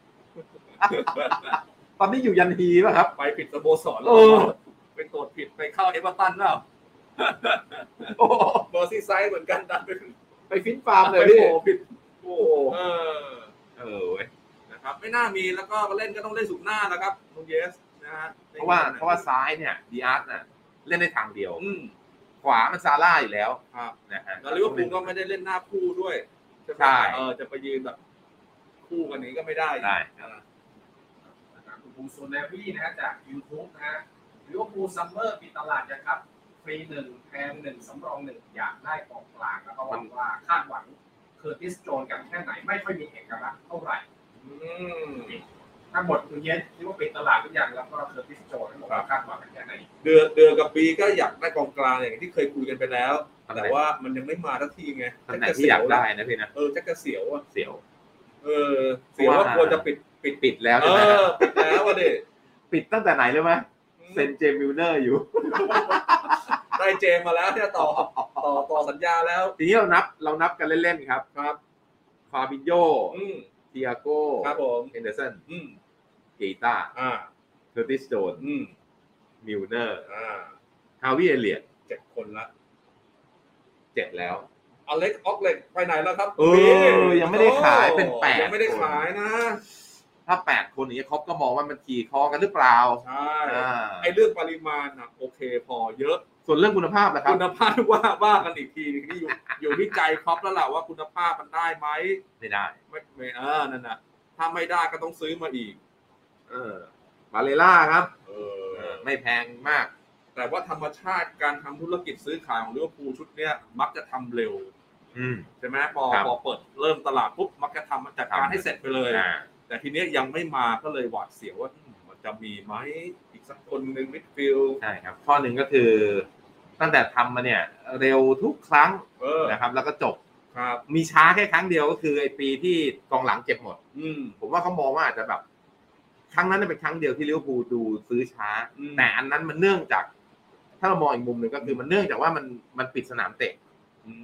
ตอนนี้อยู่ยันฮีป่ะครับไปผิดสโมสรไปตรวจผิดไปเข้าเอเวอร์ตันแล้วโอ้เมอร์ซีไซด์เหมือนกันดันไปไปฟินฟาร์มเลยพี่ผิดโอ้เออเออนะครับไม่น่ามีแล้วก็เล่นก็ต้องเล่นสุดหน้านะครับนูนเยสนะฮะเพราะว่าเพราะว่าซ้ายเนี่ยดีอาร์ตน่ะเล่นได้ทางเดียวขวามันซาร่าอยู่แล้วครับนะฮะแล้วลิเวอร์พูลก็ไม่ได้เล่นหน้าคู่ด้วยใช่เออจะไปยืนแบบคู่กันนี้ก็ไม่ได้ได้นะครับคุณภูมิสุนแนวี่นะฮะจาก YouTube นะฮะลิเวอร์พูลซัมเมอร์ปิดตลาดนะครับฟรีหนึ่งแทนหนึ่งสำรองหนึ่งอยากได้กองกลางแล้วก็หวังว่าคาดหวังเคอร์ติสโจนกับแค่ไหนไม่ค่อยมีเอกลักษณ์เท่าไหร่ถ้าหมดคุณเย็นที่ว่าปิดตลาดทุกอย่างแล้วก็เคอร์ติสโจนบอกว่าคาดหวังแค่ไหนเดือนเดือนกับปีก็อยากได้กองกลางอย่างที่เคยคุยกันไปแล้วแต่ว่ามันยังไม่มาทักทีไงตำแหน่งที่อยากได้นะพี่นะเออจักกระเสียวอ่ะเสียวเออเสียวว่าควรจะปิดปิดปิดแล้วใช่ไหมปิดแล้วอ่ะดิปิดตั้งแต่ไหนเลยไหมเซนเจมิลเนอร์อยู่ได้เจมมาแล้วเนี่ยต่อต่อต่อสัญญาแล้วทีนี้เรานับเรานับกันเล่นๆครับครับฟาบิโญเตียโก้ครับผมเฮนเดอร์สันเกต้าอ่าเคอร์ติสโจนมิลเนอร์อ่าฮาวิเอเลียตเจ็ดคนละเจ็ดแล้วอเล็กออกเล็กไปไหนแล้วครับเออยังไม่ได้ขายเป็นแปดยังไม่ได้ขายนะถ้าแปดคนนี้เขาก็มองว่ามันขี่คอกันหรือเปล่าใช่ไอ้เรื่องปริมาณน่ะโอเคพอเยอะส่วนเรื่องคุณภาพนะครับคุณภาพว่าว่ากันอีกทีที่อยู่อยู่ที่ใจครอปแล้วแหละว่าคุณภาพมันได้ไหมไม่ได้ไม่ไม่เออนั่นน่ะถ้าไม่ได้ก็ต้องซื้อมาอีกเออบาเลล่าครับเออไม่แพงมากแต่ว่าธรรมชาติการทำธุรกิจซื้อขายของลิเวอร์พูลชุดเนี้ยมักจะทำเร็วใช่ไหมพอพอเปิดเริ่มตลาดปุ๊บมักจะทำมันจัดการให้เสร็จไปเลยแต่ทีนี้ยังไม่มาก็เลยหวาดเสียวว่ามันจะมีไหมอีกสักคนหนึ่งมิดฟิลด์ใช่ครับข้อหนึ่งก็คือตั้งแต่ทำมาเนี่ยเร็วทุกครั้งนะครับแล้วก็จบมีช้าแค่ครั้งเดียวก็คือไอ้ปีที่กองหลังเจ็บหมดผมว่าเขามองว่าอาจจะแบบครั้งนั้นเป็นครั้งเดียวที่ลิเวอร์พูลดูซื้อช้าแต่อันนั้นมันเนื่องจากถ้าเรามองอีกมุมหนึ่งก็คือมันเนื่องจากว่ามันมันปิดสนามเตะ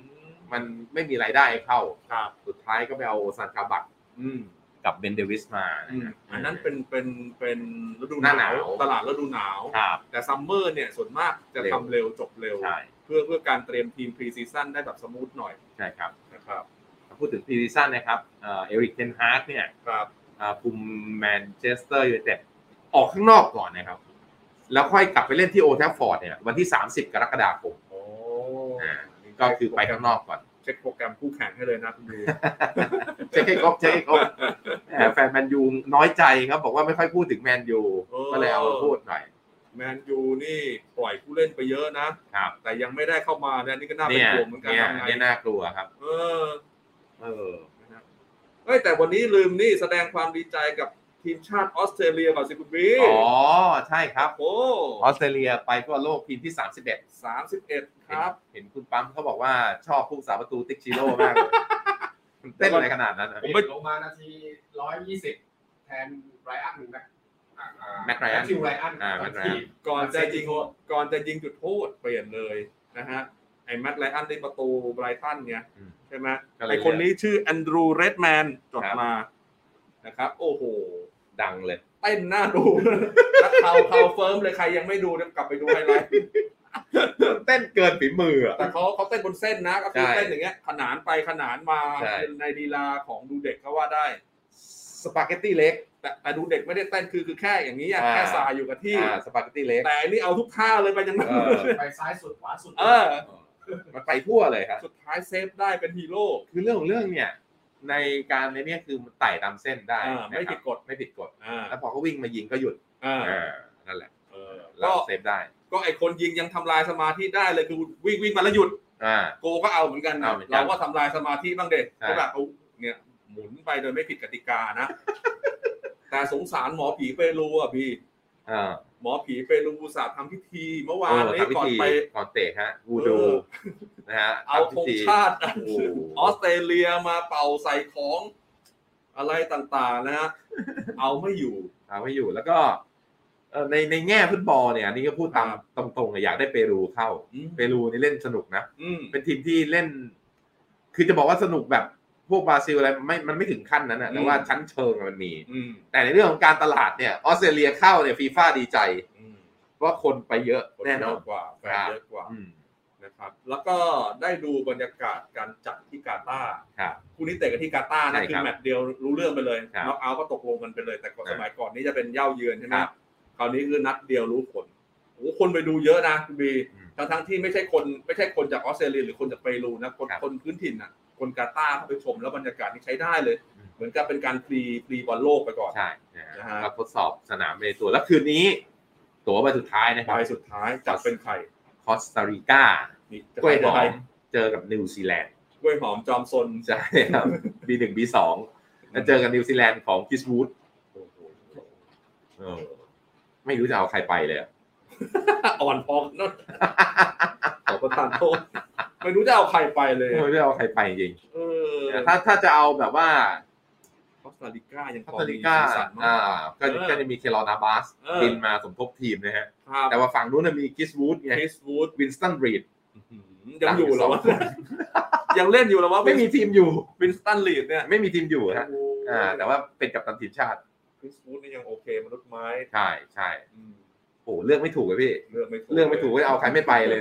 มันไม่มีรายได้เข้าครับสุดท้ายก็ไปเอาซานคาบักกับเบนเดวิสมาอันนั้นเป็นเป็นเป็นฤดูหนาวตลาดฤดูหนาวแต่ซัมเมอร์เนี่ยส่วนมากจะทำเร็วจบเร็วเพื่อเพื่อการเตรียมทีมพรีซีซั่นได้แบบสมูทหน่อยใช่ครับนะครับพูดถึงพรีซีซั่นนะครับเอริกเทนฮากเนี่ยคุมแมนเชสเตอร์ยูไนเต็ดออกข้างนอกก่อนนะครับแล้วค่อยกลับไปเล่นที่โอลด์แทฟฟอร์ดเนี่ยวันที่สามสิบกรกฎาคมโอ้ก็คือไปข้างนอกก่อนเช็คโปรแกรมคู่แข่งให้เลยนะคุณดูเช็คให้ครบเช็คให้ครบแฟนแมนยูน้อยใจครับบอกว่าไม่ค่อยพูดถึงแมนยูก็เลยเอาพูดหน่อยแมนยูนี่ปล่อยผู้เล่นไปเยอะนะครับแต่ยังไม่ได้เข้ามาเนี่ยนี่ก็น่าเป็นห่วงเหมือนกันทำไงนี่น่ากลัวครับเออเออเฮ้ยแต่วันนี้ลืมนี่แสดงความดีใจกับทีมชาติออสเตรเลียก่อนสิคุณบีอ๋อใช่ครับโอ้ออสเตรเลียไปทั่วโลกทีมที่สามสิบเอ็ดสามสิบเอ็ดครับเห็นคุณปั๊มเขาบอกว่าชอบผู้สาประตูติ๊กชิโร่มากเลยเต้นอะไรขนาดนั้นผมไปลงมานาทีหนึ่งร้อยยี่สิบแทนไรอันหนึ่งนะแม็กไรอันคิวไรอันก่อนจะยิงก่อนจะยิงจุดโทษเปลี่ยนเลยนะฮะไอ้แม็กไรอันได้ประตูไบรตันเนี่ยใช่ไหมไอ้คนนี้ชื่อแอนดรูว์เรดแมนจดมานะครับโอ้โหดังเลยเต้นหน้าดูแล้วเขาเขาเฟิร์มเลยใครยังไม่ดูกลับไปดูไฮไลท์เต้นเกินฝีมือแต่เขาเขาเต้นบนเส้นนะก็คือเต้นอย่างเงี้ยขนานไปขนานมาในลีลาของดูเด็กเขาว่าได้สปาเกตตี้เล็กแต่แต่ดูเด็กไม่ได้เต้นคือคือแค่อย่างนี้แค่สายอยู่กับที่สปาเกตตี้เล็กแต่นี่เอาทุกท่าเลยไปยังไงไปซ้ายสุดขวาสุดเออมันไปทั่วเลยครับสุดท้ายเซฟได้เป็นฮีโร่คือเรื่องของเรื่องเนี่ยในการในนี้คือมันไต่ตามเส้นได้ไม่ผิดกฎไม่ผิดกฎแล้วพอเขาวิ่งมายิงก็หยุดนั่นแหละก็เซฟได้ก็ไอคนยิงยังทำลายสมาธิได้เลยคือวิ่งวิ่งมาแล้วหยุดโกก็เอาเหมือนกันเราก็ทำลายสมาธิบ้างเด็กก็แบบเอาเนี่ยหมุนไปโดยไม่ผิดกติกานะแต่สงสารหมอผีเปรูอ่ะพี่หมอผีเปรูอุตส่าห์ทำพิธีเมื่อวานนี้ก่อนไปก่อนเตะฮะวูดูนะฮะเอาธงชาติออสเตรเลียมาเป่าใส่ของอะไรต่างๆนะฮะเอาไม่อยู่เอาไม่อยู่แล้วก็ในในแง่ฟุตบอลเนี่ยอันนี้ก็พูดตามตรงๆอยากได้เปรูเข้าเปรูนี่เล่นสนุกนะเป็นทีมที่เล่นคือจะบอกว่าสนุกแบบพวกบราซิลอะไรไม่มันไม่ถึงขั้นนั้นนะแต่ว่าชั้นเชิงมันมีแต่ในเรื่องของการตลาดเนี่ยออสเตรเลียเข้าเนี่ยฟีฟ่าดีใจว่าคนไปเยอะแน่นอนกว่าแฟนเยอะกว่านะครับแล้วก็ได้ดูบรรยากาศการจัดที่กาตาร์คู่นี้เตะกันที่กาตาร์นะคือแมตช์เดียวรู้เรื่องไปเลยน็อกเอาท์ก็ตกลงกันไปเลยแต่สมัยก่อนนี้จะเป็นเย่าเยือนใช่ไหมคราวนี้คือนัดเดียวรู้ผลโอ้คนไปดูเยอะนะคุณบีทั้งทั้งที่ไม่ใช่คนไม่ใช่คนจากออสเตรเลียหรือคนจากเปรูนะคนคนพื้นถิ่นน่ะคนกาตาร์เข้าไปชมแล้วบรรยากาศนี่ใช้ได้เลยเหมือนกับเป็นการฟรีฟรีบอลโลกไปก่อนใช่นะฮะก็ทดสอบสนามในตัวแล้วคืนนี้ตั๋วใบสุดท้ายนะครับใบสุดท้ายจะเป็นใครคอสตาริกากล้วยหอมเจอกับนิวซีแลนด์กล้วยหอมจอมซนใช่ครับ บี หนึ่ง บี สองแล้วเจอกับนิวซีแลนด์ของคิสวูดเออไม่รู้จะเอาใครไปเลยอ่อนพองนั่นขอประทานโทษไม่รู้จะเอาใครไปเลยไม่รู้จะเอาใครไปจริงเออถ้าถ้าจะเอาแบบว่าคอสตาริกายังคอสตาริกาอ่าก็ก็จะมีเคลอนาบาสบินมาสมทบทีมนะฮะแต่ว่าฝั่งนู้นมีคิสวูดไงคิสวูดวินสตันรีดยังอยู่เหรอวะยังเล่นอยู่เหรอวะไม่มีทีมอยู่วินสตันรีดเนี่ยไม่มีทีมอยู่ฮะอ่าแต่ว่าเป็นกัปตันทีมชาติคิสวูดนี่ยังโอเคมนุษย์ไม้ใช่ใช่โอ้เลือกไม่ถูกเลยพี่เลือกไม่ถูกเลือกไม่ถูกว่าเอาใครไม่ไปเลย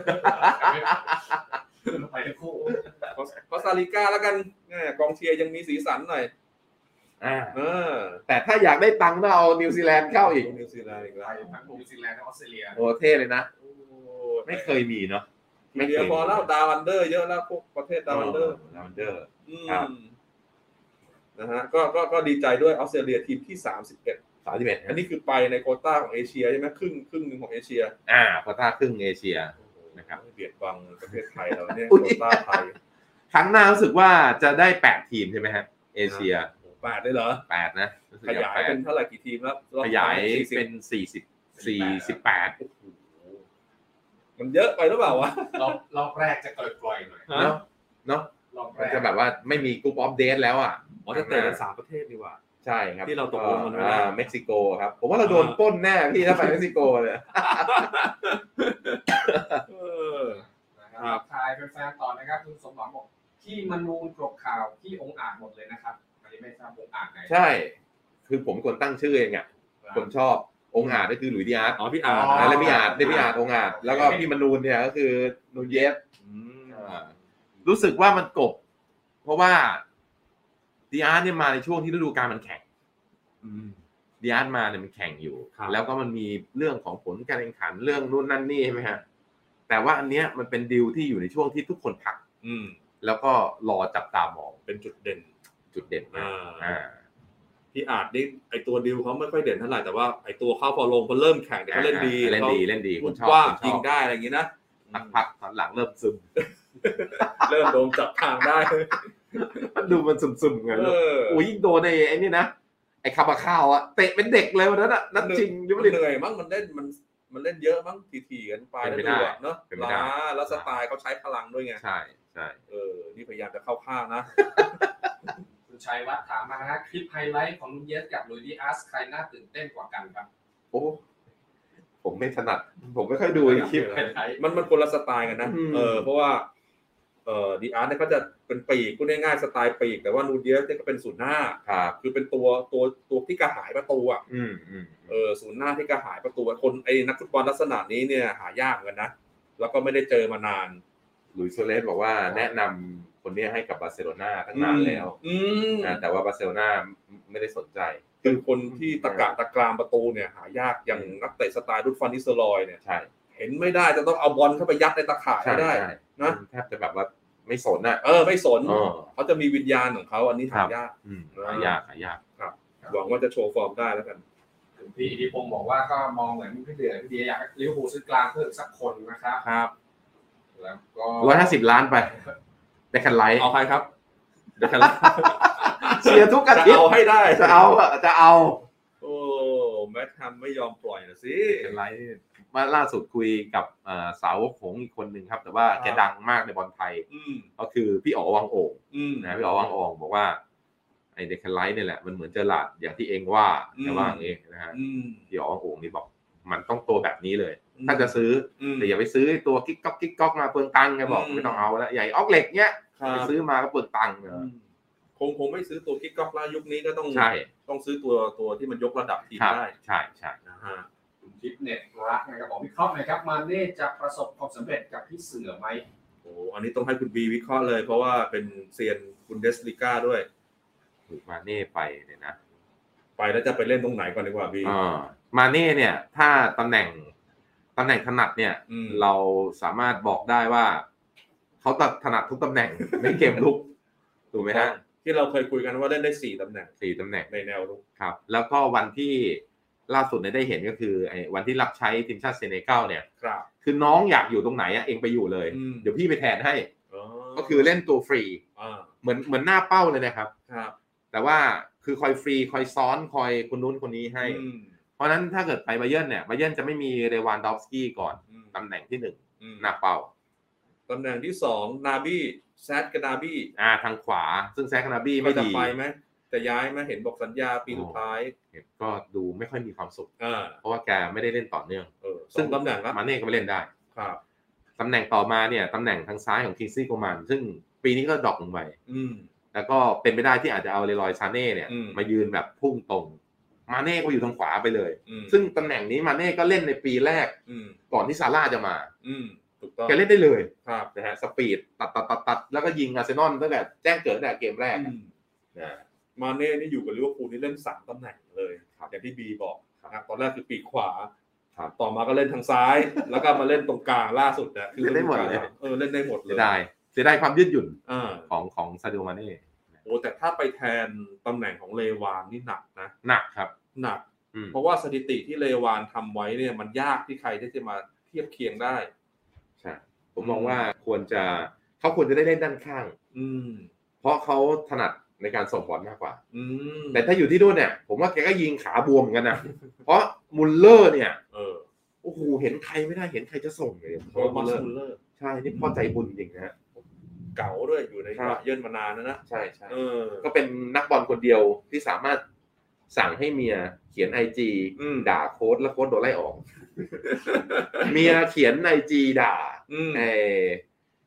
ไปคู่คอสตาริกาแล้วกันกองเชียร์ยังมีสีสันหน่อยอ่าเออแต่ถ้าอยากได้ตังค์ต้องเอานิวซีแลนด์เข้าอีกนิวซีแลนด์อีกแล้วทั้งนิวซีแลนด์และออสเตรเลียโอ้เท่เลยนะไม่เคยมีเนาะไม่เคยพอแล้วดาวอันเดอร์เยอะแล้วพวกประเทศดาวอันเดอร์ดาวอันเดอร์ครับนะฮะก็ก็ก็ดีใจด้วยออสเตรเลียทีมที่สามสิบเอ็ดสามสิบเอ็ดอันนี้คือไปในโควต้าของเอเชียใช่ไหมครึ่งครึ่งนึงของเอเชียอ่าโควต้าครึ่งเอเชียนะครับเบียดบังประเทศไทยเราเนี่ยโควต้าไทยครั้งหน้ารู้สึกว่าจะได้แปดทีมใช่ไหมฮะเอเชียแปดได้เหรอแปดนะขยายเป็นเท่าไหร่กี่ทีมแล้วขยายเป็นสี่สิบ สี่สิบแปดมันเยอะไปหรือเปล่าวะรอบรอบแรกจะกล่อยๆหน่อยเนาะเนาะมันจะแบบว่าไม่มีกรุ๊ปออฟเดทแล้วอ่ะอ๋อจะเตะกันสามประเทศดีกว่าใช่ครับที่เราตกลงกันไว้เม็กซิโกครับผมว่าเราโดนปล้นแน่พี่ถ้าไปเม็กซิโกเลยเออทายแฟนๆต่อนะครับคุณสมหวังบอกที่มนูนกรกข่าวที่องค์อาจหมดเลยนะครับอันนี้ไม่ทราบองค์อาจไหนใช่คือผมคนตั้งชื่อเองอ่ะคนชอบองค์อาจก็คือหลุยส์ดิอาร์ตอ๋อพี่อาร์ตแล้วพี่อาร์ตพี่อาร์ตองค์อาจแล้วก็พี่มนูนเนี่ยก็คือนูนเยสรู้สึกว่ามันกบเพราะว่าดิอาร์ตเนี่ยมาในช่วงที่ฤดูกาลมันแข่งดิอาร์ตมาเนี่ยมันแข่งอยู่แล้วก็มันมีเรื่องของผลการแข่งขันเรื่องนู่นนั่นนี่ใช่ไหมฮะแต่ว่าอันเนี้ยมันเป็นดีลที่อยู่ในช่วงที่ทุกคนพักแล้วก็รอจับตามองเป็นจุดเด่นจุดเด่นนะอ่าพี่อาจนี่ไอตัวดิวเขาไม่ค่อยเด่นเท่าไหร่แต่ว่าไอตัวเข้าพอลงพอเริ่มแข่งเนี่ยเขาเล่นดีเล่นดีเล่นดีคุณชอบว่ายิงได้อะไรอย่างงี้นะพักๆหลังเริ่มซึมเริ่มโดนจับทางได้มันดูมันซึมๆไงโอ้ยยิ่งโดนไอ้ไอ้นี่นะไอ้คาบาข้าวอะเตะเป็นเด็กเลยวันนั้นอะนัดจริงยังไม่เหนื่อยมั้งมันเล่นมันมันเล่นเยอะมั้งทีๆกันไปแล้วด้วยเนาะล้าแล้วสไตล์เขาใช้พลังด้วยไงใช่ใช่เออนี่พยายามจะเข้าข้างนะคุณชัยวัฒน์ถามมานะคลิปไฮไลท์ของลุงเยสกับลุยดิอาร์ตใครน่าตื่นเต้นกว่ากันครับโอ้ผมไม่ถนัดผมไม่ค่อยดูคลิปมันมันคนละสไตล์กันนะเออเพราะว่าเอ่อดิอาร์ตเนี่ยก็จะเป็นปีกพูดง่ายๆสไตล์ปีกแต่ว่านูเดียสเนี่ยก็เป็นศูนย์หน้าครับคือเป็นตัวตัวตัวที่กระหายประตูอ่ะอืมอืมเออศูนย์หน้าที่กระหายประตูคนไอ้นักฟุตบอลลักษณะนี้เนี่ยหายากเหมือนกันนะแล้วก็ไม่ได้เจอมานานหลุยส์ โซเลสบอกว่าแนะนำคนนี้ให้กับบาร์เซโลนาตั้งนานแล้วนะแต่ว่าบาร์เซโลนาไม่ได้สนใจคือคนที่ตะกะตะกรามประตูเนี่ยหายากอย่างนักเตะสไตล์รุดฟันนิสเตอร์ลอยเนี่ยใช่เห็นไม่ได้จะต้องเอาบอลเข้าไปยัดในตะข่ายให้ได้นะแทบจะแบบว่าไม่สนอ่ะเออไม่สนเขาจะมีวิญญาณของเขาอันนี้หายากหายากหายากครับหวังว่าจะโชว์ฟอร์มได้แล้วกันพี่อิทธิพงศ์บอกว่าก็มองเหมือนพี่เดือพี่เดียอยากลิเวอร์พูลซื้อกลางเพิ่มสักคนนะครับครับแล้วก็ร้อยห้าสิบล้านไปได้คันไลท์เอาใครครับได้คันไลท์เชียร์ทุกอาทิตย์จะเอาให้ได้จะเอาจะเอาโอ้แมททัมไม่ยอมปล่อยนะสิคันไลท์มาล่าสุดคุยกับสาวกหงอีกคนหนึ่งครับแต่ว่าแกดังมากในบอลไทยก็คือพี่อ๋อวังโอ่งนะพี่อ๋อวังโอ่งบอกว่าไอ้เดคันไลท์เนี่ยแหละมันเหมือนเจอหลาดอย่างที่เองว่าแต่ว่าเองนะฮะพี่อ๋อวังโอ่งนี่บอกมันต้องตัวแบบนี้เลยถ้าจะซื้อแต่อย่าไปซื้อตัวกิ๊กก๊อกกิ๊กก๊อกมาเปลืองตังค์แกบอกไม่ต้องเอาแล้วใหญ่ออกเหล็กเนี้ยไปซื้อมาก็เปลืองตังค์คงคงไม่ซื้อตัวกิ๊กก๊อกแล้วยุคนี้ก็ต้องต้องซื้อตัวตัวที่มันยกระดับทีมได้ใช่ใช่นะฮะฟิตเนสรักนะครับบอกวิเคราะห์หน่อยครับมาเน่จะประสบความสำเร็จกับพี่เสือไหมโอ้อันนี้ต้องให้คุณบีวิเคราะห์เลยเพราะว่าเป็นเซียนบุนเดสลีกาด้วยถูกมาเน่ไปเนี่ยนะไปแล้วจะไปเล่นตรงไหนก่อนดีกว่าบีอ่ามาเน่เนี่ยถ้าตำแหน่งตำแหน่งถนัดเนี่ยเราสามารถบอกได้ว่าเขาถนัดทุกตำแหน่งในเกมลุกถูกไหมฮะที่เราเคยคุยกันว่าเล่นได้สี่ตำแหน่งสี่ตำแหน่งในแนวรุกครับแล้วก็วันที่ล่าสุดเนี่ยได้เห็นก็คือไอ้วันที่รับใช้ทีมชาติเซเนกัลเนี่ยครับคือน้องอยากอยู่ตรงไหนอ่ะเองไปอยู่เลยเดี๋ยวพี่ไปแทนให้ก็คือเล่นตัวฟรีเหมือนเหมือนหน้าเป้าเลยนะครับครับแต่ว่าคือคอยฟรีคอยซ้อนคอยคนนู้นคนนี้ให้เพราะนั้นถ้าเกิดไปไบเยิร์นเนี่ยไบเยิร์นจะไม่มีเรวานดอฟสกี้ก่อนตำแหน่งที่หนึ่งหน้าเป้าตำแหน่งที่สองนาบี้แซดกับนาบี้อ่าทางขวาซึ่งแซดกับนาบี้ไม่ดีจะไปไหมจะย้ายไหมเห็นบอกสัญญาปีสุดท้ายก็ดูไม่ค่อยมีความสุขเพราะว่าแกไม่ได้เล่นต่อเนื่องซึ่งตำแหน่งมาเน่ก็ไม่เล่นได้ครับตำแหน่งต่อมาเนี่ยตำแหน่งทางซ้ายของคิงซี่โกมันซึ่งปีนี้ก็ดรอปลงไปแล้วก็เป็นไปได้ที่อาจจะเอาเลรอยซาเน่เนี่ยมายืนแบบพุ่งตรงมาเน่ก็อยู่ทางขวาไปเลยซึ่งตำแหน่งนี้มาเน่ก็เล่นในปีแรกก่อนที่ซาร่าจะมาแกเล่นได้เลยนะฮะสปีดตัดตัดตัดตัดแล้วก็ยิงอาร์เซนอลตั้งแต่แจ้งเกิดตั้งแต่เกมแรกนะมาเน่นี่อยู่กับลิเวอร์พูลนี่เล่นสามตำแหน่งเลยอย่างที่บีบอกนะตอนแรกคือปีกขวาต่อมาก็เล่นทางซ้ายแล้วก็มาเล่นตรงกลางล่าสุดเนี่ยคือเล่นได้หมดเลยเออเล่นได้หมดเลยได้เสียดายความยืดหยุ่นของของซาดิโอมาเน่โอ้แต่ถ้าไปแทนตำแหน่งของเลวานนี่หนักนะหนักครับหนักเพราะว่าสถิติที่เลวานทำไว้เนี่ยมันยากที่ใครที่จะมาเทียบเคียงได้ใช่ผมมองว่าควรจะเขาควรจะได้เล่นด้านข้างเพราะเขาถนัดในการส่งบอลมากกว่าแต่ถ้าอยู่ที่นู่นเนี่ยผมว่าแกก็ยิงขาบวมกันนะเพราะมุลเลอร์เนี่ยโอ้โหเห็นใครไม่ได้เห็นใครจะส่งเลยเพราะมุลเลอร์ใช่นี่พ่อใจบุญจริงนะฮะเก่าด้วยอยู่ในเยื่นมานานนะนะใช่ใช่ก็เป็นนักบอลคนเดียวที่สามารถสั่งให้เมียเขียน ไอ จี ด่าโค้ชแล้วโค้ชโดนไล่ออกเมียเขียน ไอ จี ด่าไอ้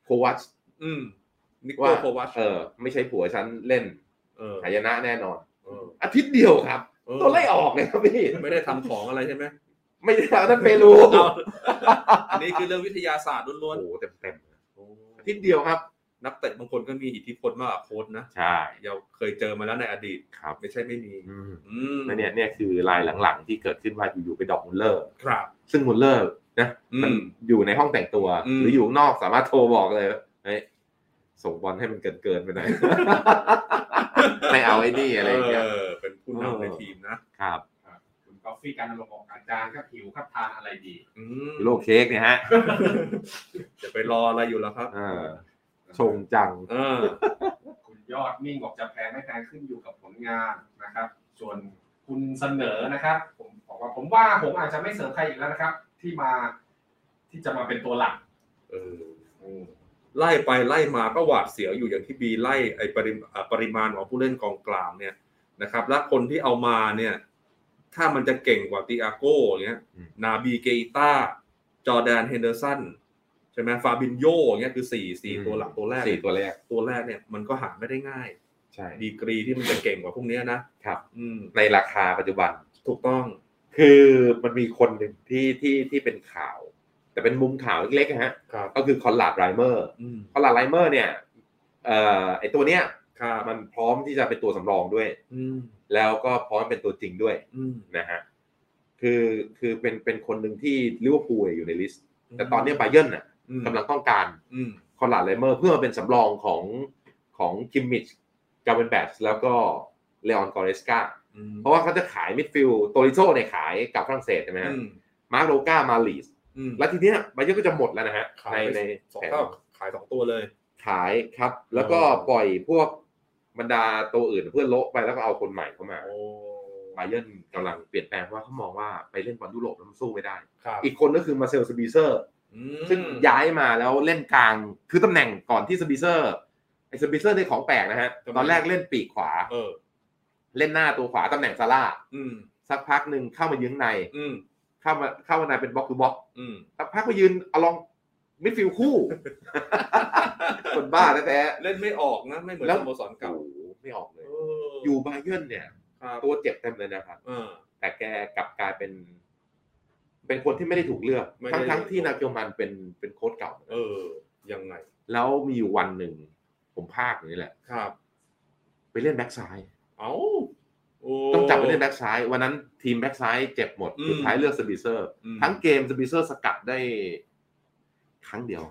โควัชอืมนิโคโควัชเออไม่ใช่ผัวฉันเล่นเออหายนะแน่นอนอาทิตย์เดียวครับตัวไล่ออกเลยครับพี่ไม่ได้ทำของอะไรใช่ไหมไม่ได้ทำนั่นเปรูอันนี้คือเรื่องวิทยาศาสตร์ล้วนๆโอ้เต็มๆอาทิตย์เดียวครับนักเตะบางคนก็มีอิทธิพลมากกว่าโค้ชนะใช่เราเคยเจอมาแล้วในอดีตครับไม่ใช่ไม่มีอืมแล้วเนี่ยเนี่ยคือรายหลังๆที่เกิดขึ้นว่าอยู่ๆไปดอกมุลเลอร์ครับซึ่งมุลเลอร์นะมันอยู่ในห้องแต่งตัวหรืออยู่นอกสามารถโทรบอกเลยเฮ้ยส่งบอลให้มันเกินๆไปหน่อยไม่เอาไอ้นี่อะไรอย่างเงี้ยเป็นผู้นำในทีมนะครับคุณกาแฟการลงของอาจารย์ก็หิวครับทานอะไรดีโลกเค้กเนี่ยฮะจะไปรออะไรอยู่แล้วครับชงจังคุณยอดมิ่งบอกจะแพงไม่แพงขึ้นอยู่กับผลงานนะครับส่วนคุณเสนอนะครับผมบอกว่าผมว่าผมอาจจะไม่เสริมใครอีกแล้วนะครับที่มาที่จะมาเป็นตัวหลักเออไล่ไปไล่มาก็หวาดเสียวอยู่อย่างที่บีไล่ไอ้ปริปริมาณของผู้เล่นกองกลางเนี่ยนะครับและคนที่เอามาเนี่ยถ้ามันจะเก่งกว่าติอาโก้อย่างเงี้ยนาบีเกอิต้าจอร์แดนเฮนเดอร์สันใช่ไหมฟาบินโญอย่างเงี้ยคือสี่ สี่ตัวหลักตัวแรกสี่ตัวแรกตัวแรกเนี่ยมันก็หาไม่ได้ง่ายใช่ดีกรีที่มันจะเก่งกว่าพวกนี้นะครับในราคาปัจจุบันถูกต้องคือมันมีคนหนึ่งที่ที่ที่เป็นข่าวแต่เป็นมุมข่าวเล็กๆนะฮะก็คือคอนราดไรเมอร์คอนราดไรเมอร์เนี่ยเอ่อไอตัวเนี้ยมันพร้อมที่จะเป็นตัวสำรองด้วยแล้วก็พร้อมเป็นตัวจริงด้วยนะฮะคือคือเป็นเป็นคนหนึ่งที่ลิเวอร์พูลอยู่ในลิสต์แต่ตอนนี้ไบเยิร์นน่ะกำลังต้องการคอนราดไรเมอร์เพื่อมาเป็นสำรองของของคิมมิชกาเวนแบชแล้วก็เลออนกอเรสกาเพราะว่าเขาจะขายมิดฟิลด์โตริโซเนี่ยขายกับฝรั่งเศสใช่ไหมฮะมาร์คโลก้ามาลีสแล้วทีเนี้ยไบเยิร์นก็จะหมดแล้วนะฮะในในสองก็ขายสองตัวเลยขายครับแล้วก็ปล่อยพวกบรรดาตัวอื่นเพื่อโละไปแล้วก็เอาคนใหม่เข้ามาไบเยิร์นกำลังเปลี่ยนแปลงว่าเขามองว่าไปเล่นบอลยุโรปแล้วมันสู้ไม่ได้อีกคนก็คือมาเซลสบีเซอร์ซึ่งย้ายมาแล้วเล่นกลางคือตำแหน่งก่อนที่สบีเซอร์ไอ้สบีเซอร์ได้ของแปลกนะฮะตอนแรกเล่นปีกขวาเล่นหน้าตัวขวาตำแหน่งซาร่าสักพักหนึ่งเข้ามายืนในเข้ามาเข้ามาในเป็นบล็อกทูบล็อกสักพักมายืนเอาลองมิดฟิลด์คู่คนบ้าแท้ๆเล่นไม่ออกนะไม่เหมือนสโมสรเก่าไม่ออกเลยอยู่ไบเยิร์นเนี่ยตัวเจ็บเต็มเลยนะครับแต่แกกลับกลายเป็นเป็นคนที่ไม่ได้ถูกเลือกทั้งทั้งที่นาเกียวมันเป็นเป็นโค้ชเก่าเออยังไงแล้วมีอยู่วันหนึ่งผมพากอย่างนี้แหละครับไปเล่นแบ็คซ้ายเอ้าต้องจับไปเล่นแบ็คซ้ายวันนั้นทีมแบ็คซ้ายเจ็บหมดสุดท้ายเลือกสปิเซอร์ทั้งเกมสปิเซอร์สกัดได้ครั้งเดียว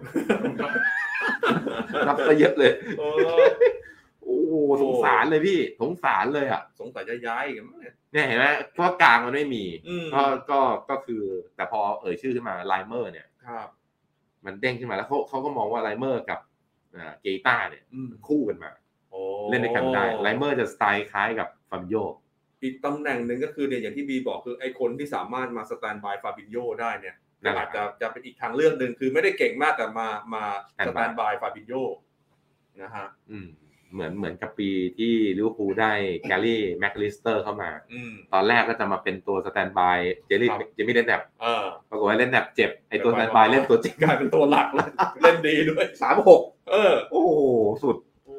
นับไปเยอะเลยโอ้โหสงสารเลยพี่สงสารเลยอ่ะสงสัยจะย้ายกันเนี่ยเห็นไหมเพราะกลางมันไม่มีก็ก็ก็คือแต่พอเอ่ยชื่อขึ้นมาไลเมอร์เนี่ยมันเด้งขึ้นมาแล้วเขาเขาก็มองว่าไลเมอร์กับเกต้าเนี่ยคู่กันมาเล่นในกันได้ไลเมอร์จะสไตล์คล้ายกับฟาบิโญอีกตำแหน่งหนึ่งก็คือเนี่ยอย่างที่บีบอกคือไอ้คนที่สามารถมาสแตนด์บายฟาบิโญได้เนี่ยอาจจะจะเป็นอีกทางเลือกหนึ่งคือไม่ได้เก่งมากแต่มามาสแตนด์บายฟาบิโญนะฮะเหมือนเหมือนกับปีที่ลิเวอร์พูลได้แกลลี่แม็กลิสเตอร์เข้ามาตอนแรกก็จะมาเป็นตัวสแตนด์บายเจลี่เจมี่เล่นแนบปรากฏว่าเล่นแนบเจ็บไอตัวสแตนด์บายเล่นตัวจริงกลายเป็นตัวหลักเลยเล่นดีด้วยสามหกเออโอ้โหสุดโอ้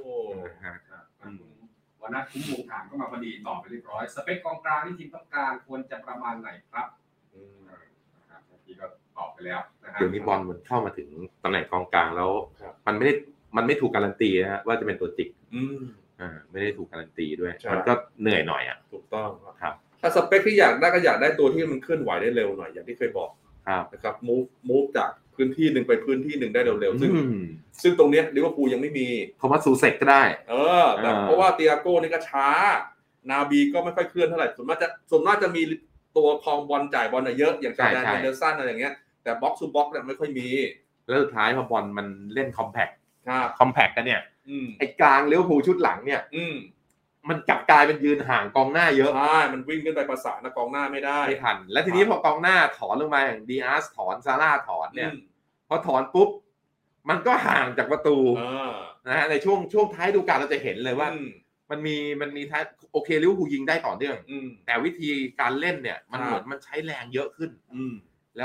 วันนั้นคุ้มวงถามก็มาพอดีตอบไปเรียบร้อยสเปคกองกลางที่ทีมต้องการควรจะประมาณไหนครับนะครับเมื่อกี้ก็ตอบไปแล้วนะฮะเดี๋ยวนี้บอลมันเข้ามาถึงตำแหน่งกองกลางแล้วมันไม่ได้มันไม่ถูกการันตีนะฮะว่าจะเป็นตัวจริงอ่าไม่ได้ถูกการันตีด้วยมันก็เหนื่อยหน่อยอ่ะถูกต้องครับถ้าสเปคที่อยากได้ก็อยากได้ตัวที่มันเคลื่อนไหวได้เร็วหน่อยอย่างที่เคยบอกนะครับ move move จากพื้นที่นึงไปพื้นที่นึงได้เร็วๆซึ่งซึ่งตรงเนี้ยลิเวอร์พูลยังไม่มีคอมัสซูเซกก็ได้เออแต่เพราะว่าติอาโก้นี่ก็ช้านาบีก็ไม่ค่อยเคลื่อนเท่าไหร่ส่วนมากจะส่วนมากจะมีตัวครองบอลจ่ายบอลเยอะอย่างจอร์แดน เฮนเดอร์สันอะไรอย่างเงี้ยแต่บ็อกซ์ทูบ็อกซ์เนี่ยไม่ค่อยมีแล้วสุดท้ายพอบอลมันเล่นคอมแพคครับคอมแพคกันเนี่ยไอ้กลางลิเวอร์พูลชุดหลังเนี่ยมันกลับกลายเป็นยืนห่างกองหน้าเยอะใช่มันวิ่งขึ้นไปประสานกองหน้าไม่ได้ไม่ทันแล้วทีนี้พอกองหน้าถอนลงมาอย่างดีอาร์สถอนซาร่าถอนเนี่ยพอถอนปุ๊บมันก็ห่างจากประตูนะฮะในช่วงช่วงท้ายฤดูกาลเราจะเห็นเลยว่ามันมีมันมีท้ายโอเคลิเวอร์พูลยิงได้ต่อเนื่องแต่วิธีการเล่นเนี่ยมันเหมือนมันใช้แรงเยอะขึ้นแล้ว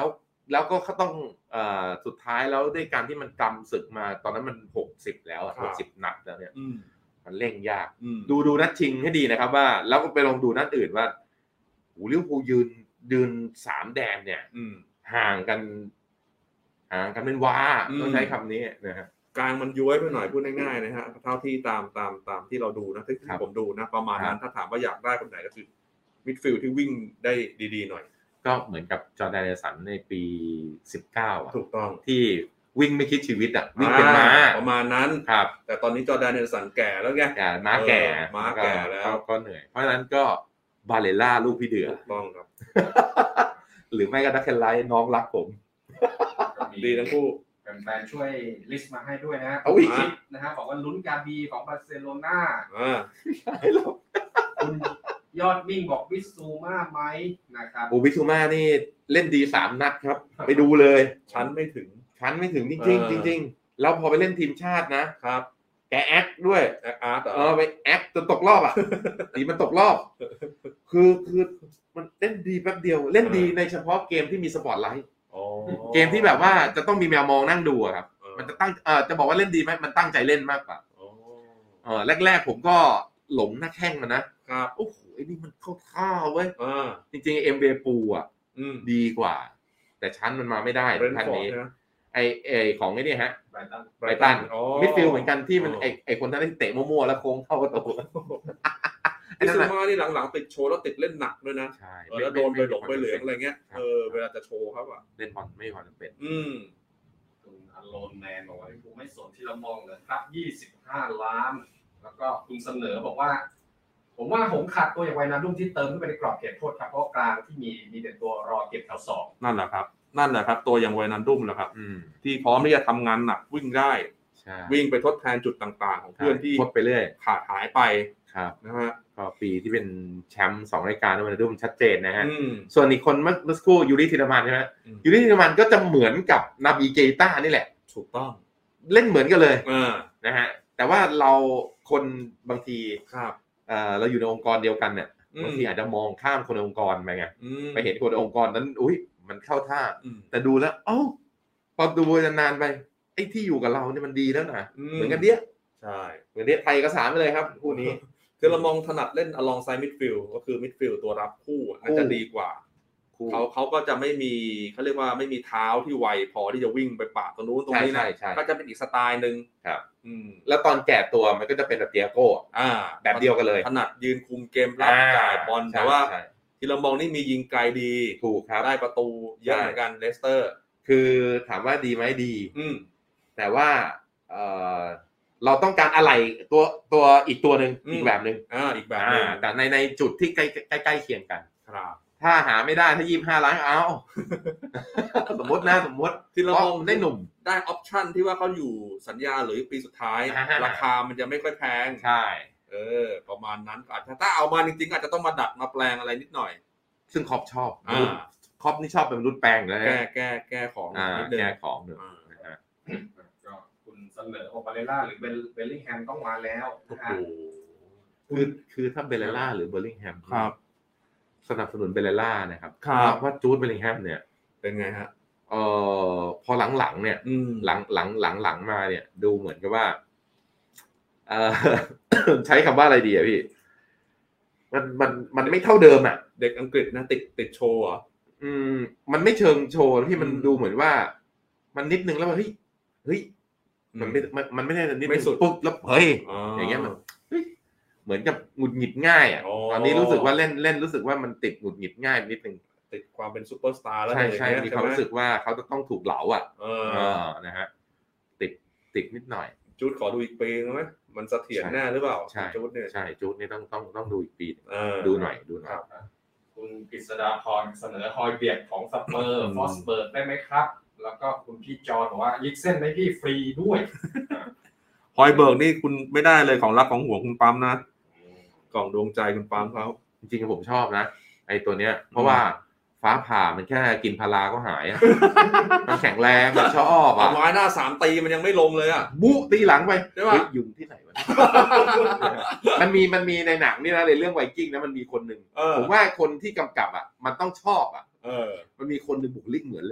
แล้วก็เขาต้องเอ่อสุดท้ายแล้วด้วยการที่มันกำศึกมาตอนนั้นมันหกสิบแล้วอ่ะหกสิบนัดแล้วเนี่ยมันเร่งยากดูดูนัดชิงให้ดีนะครับว่าแล้วก็ไปลองดูนัดอื่นว่าโอ้ลิเวอร์พูลยืนยืนสามแดนเนี่ยห่างกันห่างกันเป็นว้าต้องใช้คำนี้นะฮะกลางมันย้วยไปหน่อยพูดง่ายๆนะฮะเท่าที่ตามตามตามที่เราดูนะที่ผมดูนะประมาณนั้นถ้าถามว่าอยากได้คนไหนก็คือมิดฟิลด์ที่วิ่งได้ดีๆหน่อยก็เหมือนกับจอร์แดน เฮนเดอร์สันในปีสิบเก้าอ่ะถูกต้องที่วิ่งไม่คิดชีวิตอ่ะวิ่งเป็นม้าประมาณนั้นครับแต่ตอนนี้จอร์แดน เฮนเดอร์สันแก่แล้วไงแก่ม้าแก่ม้าแก่แล้วก็เหนื่อยเพราะฉะนั้นก็บาเลล่าลูกพี่เดือถูกต้องครับหรือไม่ก็ดักเคนไลท์น้องรักผมดีทั้งคู่แฟนๆช่วยลิสต์มาให้ด้วยนะเอาอีกนะฮะบอกว่าลุ้นกาบีของบาร์เซโลนาอ่าให้เราคุณยอดวิ่งบอกวิซูมาไหมนะครับโอ้วิซูมานี่เล่นดีสามนัดครับไปดูเลยชั้นไม่ถึงชั้นไม่ถึงจริงๆจริงๆแล้วพอไปเล่นทีมชาตินะครับแกแอคด้วยแอคอาร์ตเออไปแอคจนตกรอบอ่ะตีมันตกรอบคือคือมันเล่นดีแป๊บเดียวเล่นดีในเฉพาะเกมที่มีสปอตไลท์เกมที่แบบว่าจะต้องมีแมวมองนั่งดูครับมันจะตั้งเอ่อจะบอกว่าเล่นดีไหมมันตั้งใจเล่นมากกว่าเออแรกๆผมก็หลงหน้าแข้งมันนะครับโอ้โหไอ้นี่มันเข้าท่าเว้ยจริงๆเอ็มเบปูอ่ะดีกว่าแต่ชั้นมันมาไม่ได้ท่านนี้ไอไอของไอ้นี่ฮะไบรตันไบรตันมิดฟิลด์เหมือนกันที่มันไอไอคนนั้นที่เตะมั่วๆแล้วโค้งเข้าประตูมิซูมานี่หลังๆติดโชว์แล้วติดเล่นหนักด้วยนะแล้วโดนไปหลงไปเหลืองอะไรเงี้ยเออเวลาจะโชว์ครับอ่ะเล่นบอลไม่พอจะเป็นอืมคุณอโลนแมนบอกว่าผมไม่สนที่เรามองเลยครับยี่สิบห้าล้านแล้วก็คุณเสนอบอกว่าผมว่าผมขาดตัวอย่างไวนาดุ้มที่เติมขึ้นไปในกรอบเขตโทษครับเพราะกลางที่มีมีแต่ตัวรอเก็บแถวสองนั่นแหละครับนั่นแหละครับตัวอย่างไวนาดุ้มแหละครับที่พร้อมที่จะทำงานหนักวิ่งได้วิ่งไปทดแทนจุดต่างๆของเพื่อนที่ทดไปเรื่อยขาดหายไปครับนะฮะก็ปีที่เป็นแชมป์สองรายการไวนาดุ้มชัดเจนนะฮะส่วนอีกคนเมื่อสักครู่ยูริธีรมันใช่ไหมยูริธีรมันก็จะเหมือนกับนาบีเกต้านี่แหละถูกต้องเล่นเหมือนกันเลยนะฮะแต่ว่าเราคนบางทีครับเอ่อเราอยู่ในองค์กรเดียวกันเนี่ยบางทีอาจจะมองข้ามคนในองค์กรไปไงไปเห็นคนในองค์กรนั้นอุ้ยมันเข้าท่าแต่ดูแล้วเอ้าพอดูนานๆไปไอ้ที่อยู่กับเราเนี่ยมันดีแล้วนะเหมือนกันเนี้ยใช่เหมือนเนี้ยไทยก็สามไปเลยครับคู่นี้คือเรามองถนัดเล่น alongside midfield ก็คือ midfield ตัวรับคู่น่าจะดีกว่าเขาเขาก็จะไม่มีเขาเรียกว่าไม่มีเท้าที่ไวพอที่จะวิ่งไปปาดตรงนู้นตรงนี้นะก็จะเป็นอีกสไตล์นึงครับอืมแล้วตอนแก่ตัวมันก็จะเป็นแบบเตียโก้อ่าแบบเดียวกันเลยถนัดยืนคุมเกมรับจ่ายบอลแต่ว่าที่เรามองนี่มียิงไกลดีถูกครับได้ประตูเยอะเหมือนกันเลสเตอร์คือถามว่าดีไหมดีอืมแต่ว่าเอ่อเราต้องการอะไรตัวตัวอีกตัวนึงอีกแบบนึงอ่าอีกแบบนึงแต่ในในจุดที่ใกล้ใกล้เคียงกันครับถ้าหาไม่ได้ถ้ายี่สิบห้าล้านเอาสมมตินะสมมติที่เรามองได้หนุ่มได้ออปชั่นที่ว่าเขาอยู่สัญญาหรือปีสุดท้ายราคามันจะไม่ค่อยแพงใช่เออประมาณนั้นอาจจะถ้าเอามาจริงๆอาจจะต้องมาดัดมาแปลงอะไรนิดหน่อยซึ่งครอบชอบครอบนี่ชอบเป็นมนุษย์แปลงแล้วแก้แก้แก้ของนิดนึงแก้ของหนึ่งก็คุณเสนอโอปาเรล่าหรือเบลลิงแฮมต้องมาแล้วโอ้โหคือคือถ้าเบลล่าหรือเบลลิงแฮมครับสนับสนุนเบลล่านะครับเพราะจูดเบลลิงแฮมเนี่ยเป็นไงฮะเอ่อพอหลังๆเนี่ยหลังหลังหลังหลังมาเนี่ยดูเหมือนกับว่าเอ่อ ใช้คำว่าอะไรดีอ่ะพี่มันมันมันไม่เท่าเดิมอ่ะเด็กอังกฤษนะติดติดโชว์อ่ะอืมมันไม่เชิงโชว์ที่มันดูเหมือนว่ามันนิดนึงแล้วว่าเฮ้ยเฮ้ยมันไม่มันไม่ได้นิดนึงปุ๊บแล้วเฮ้ยอย่างเงี้ยมันเหมือนกับหงุดหงิดง่ายอ่ะตอนนี้รู้สึกว่าเล่นเล่นรู้สึกว่ามันติดหงุดหงิดง่ายนิดนึงติดความเป็นซุปเปอร์สตาร์แล้วใช่ใช่มีความรู้สึกว่าเขาจะต้องถูกเหลาอ่ะเออนะฮะติดติดนิดหน่อยจูดขอดูอีกปีนึงไหมมันเสถียรแน่หรือเปล่าจูดเนี่ยใช่จูดนี่ต้องต้องต้องดูอีกปีดูหน่อยดูหน่อยคุณกฤษดาพรเสนอฮอยเบียดของสเปอร์ฟอสเบิร์กได้ไหมครับแล้วก็คุณพี่จอนบอกว่ายิกเส้นให้พี่ฟรีด้วยฮอยเบิร์กนี่คุณไม่ได้เลยของรักของห่วงคุณปั๊มนะกล่องดวงใจคุณปั๊มเขาจริงๆผมชอบนะไอ้ตัวเนี้ยเพราะว่าฟ้าผ่ามันแค่กินพาราก็หายอ่ะมันแข็งแรงมันชอบอ่ะไม้หน้าสามตีมันยังไม่ลงเลยอ่ะบุตีหลังไปใช่ป่ะยุงที่ไหนวะมันมีมันมีในหนังนี่นะในเรื่องไวกิ้งนะมันมีคนหนึ่งผมว่าคนที่กำกับอ่ะมันต้องชอบอ่ะมันมีคนหนึ่งบุคลิกเหมือนเลย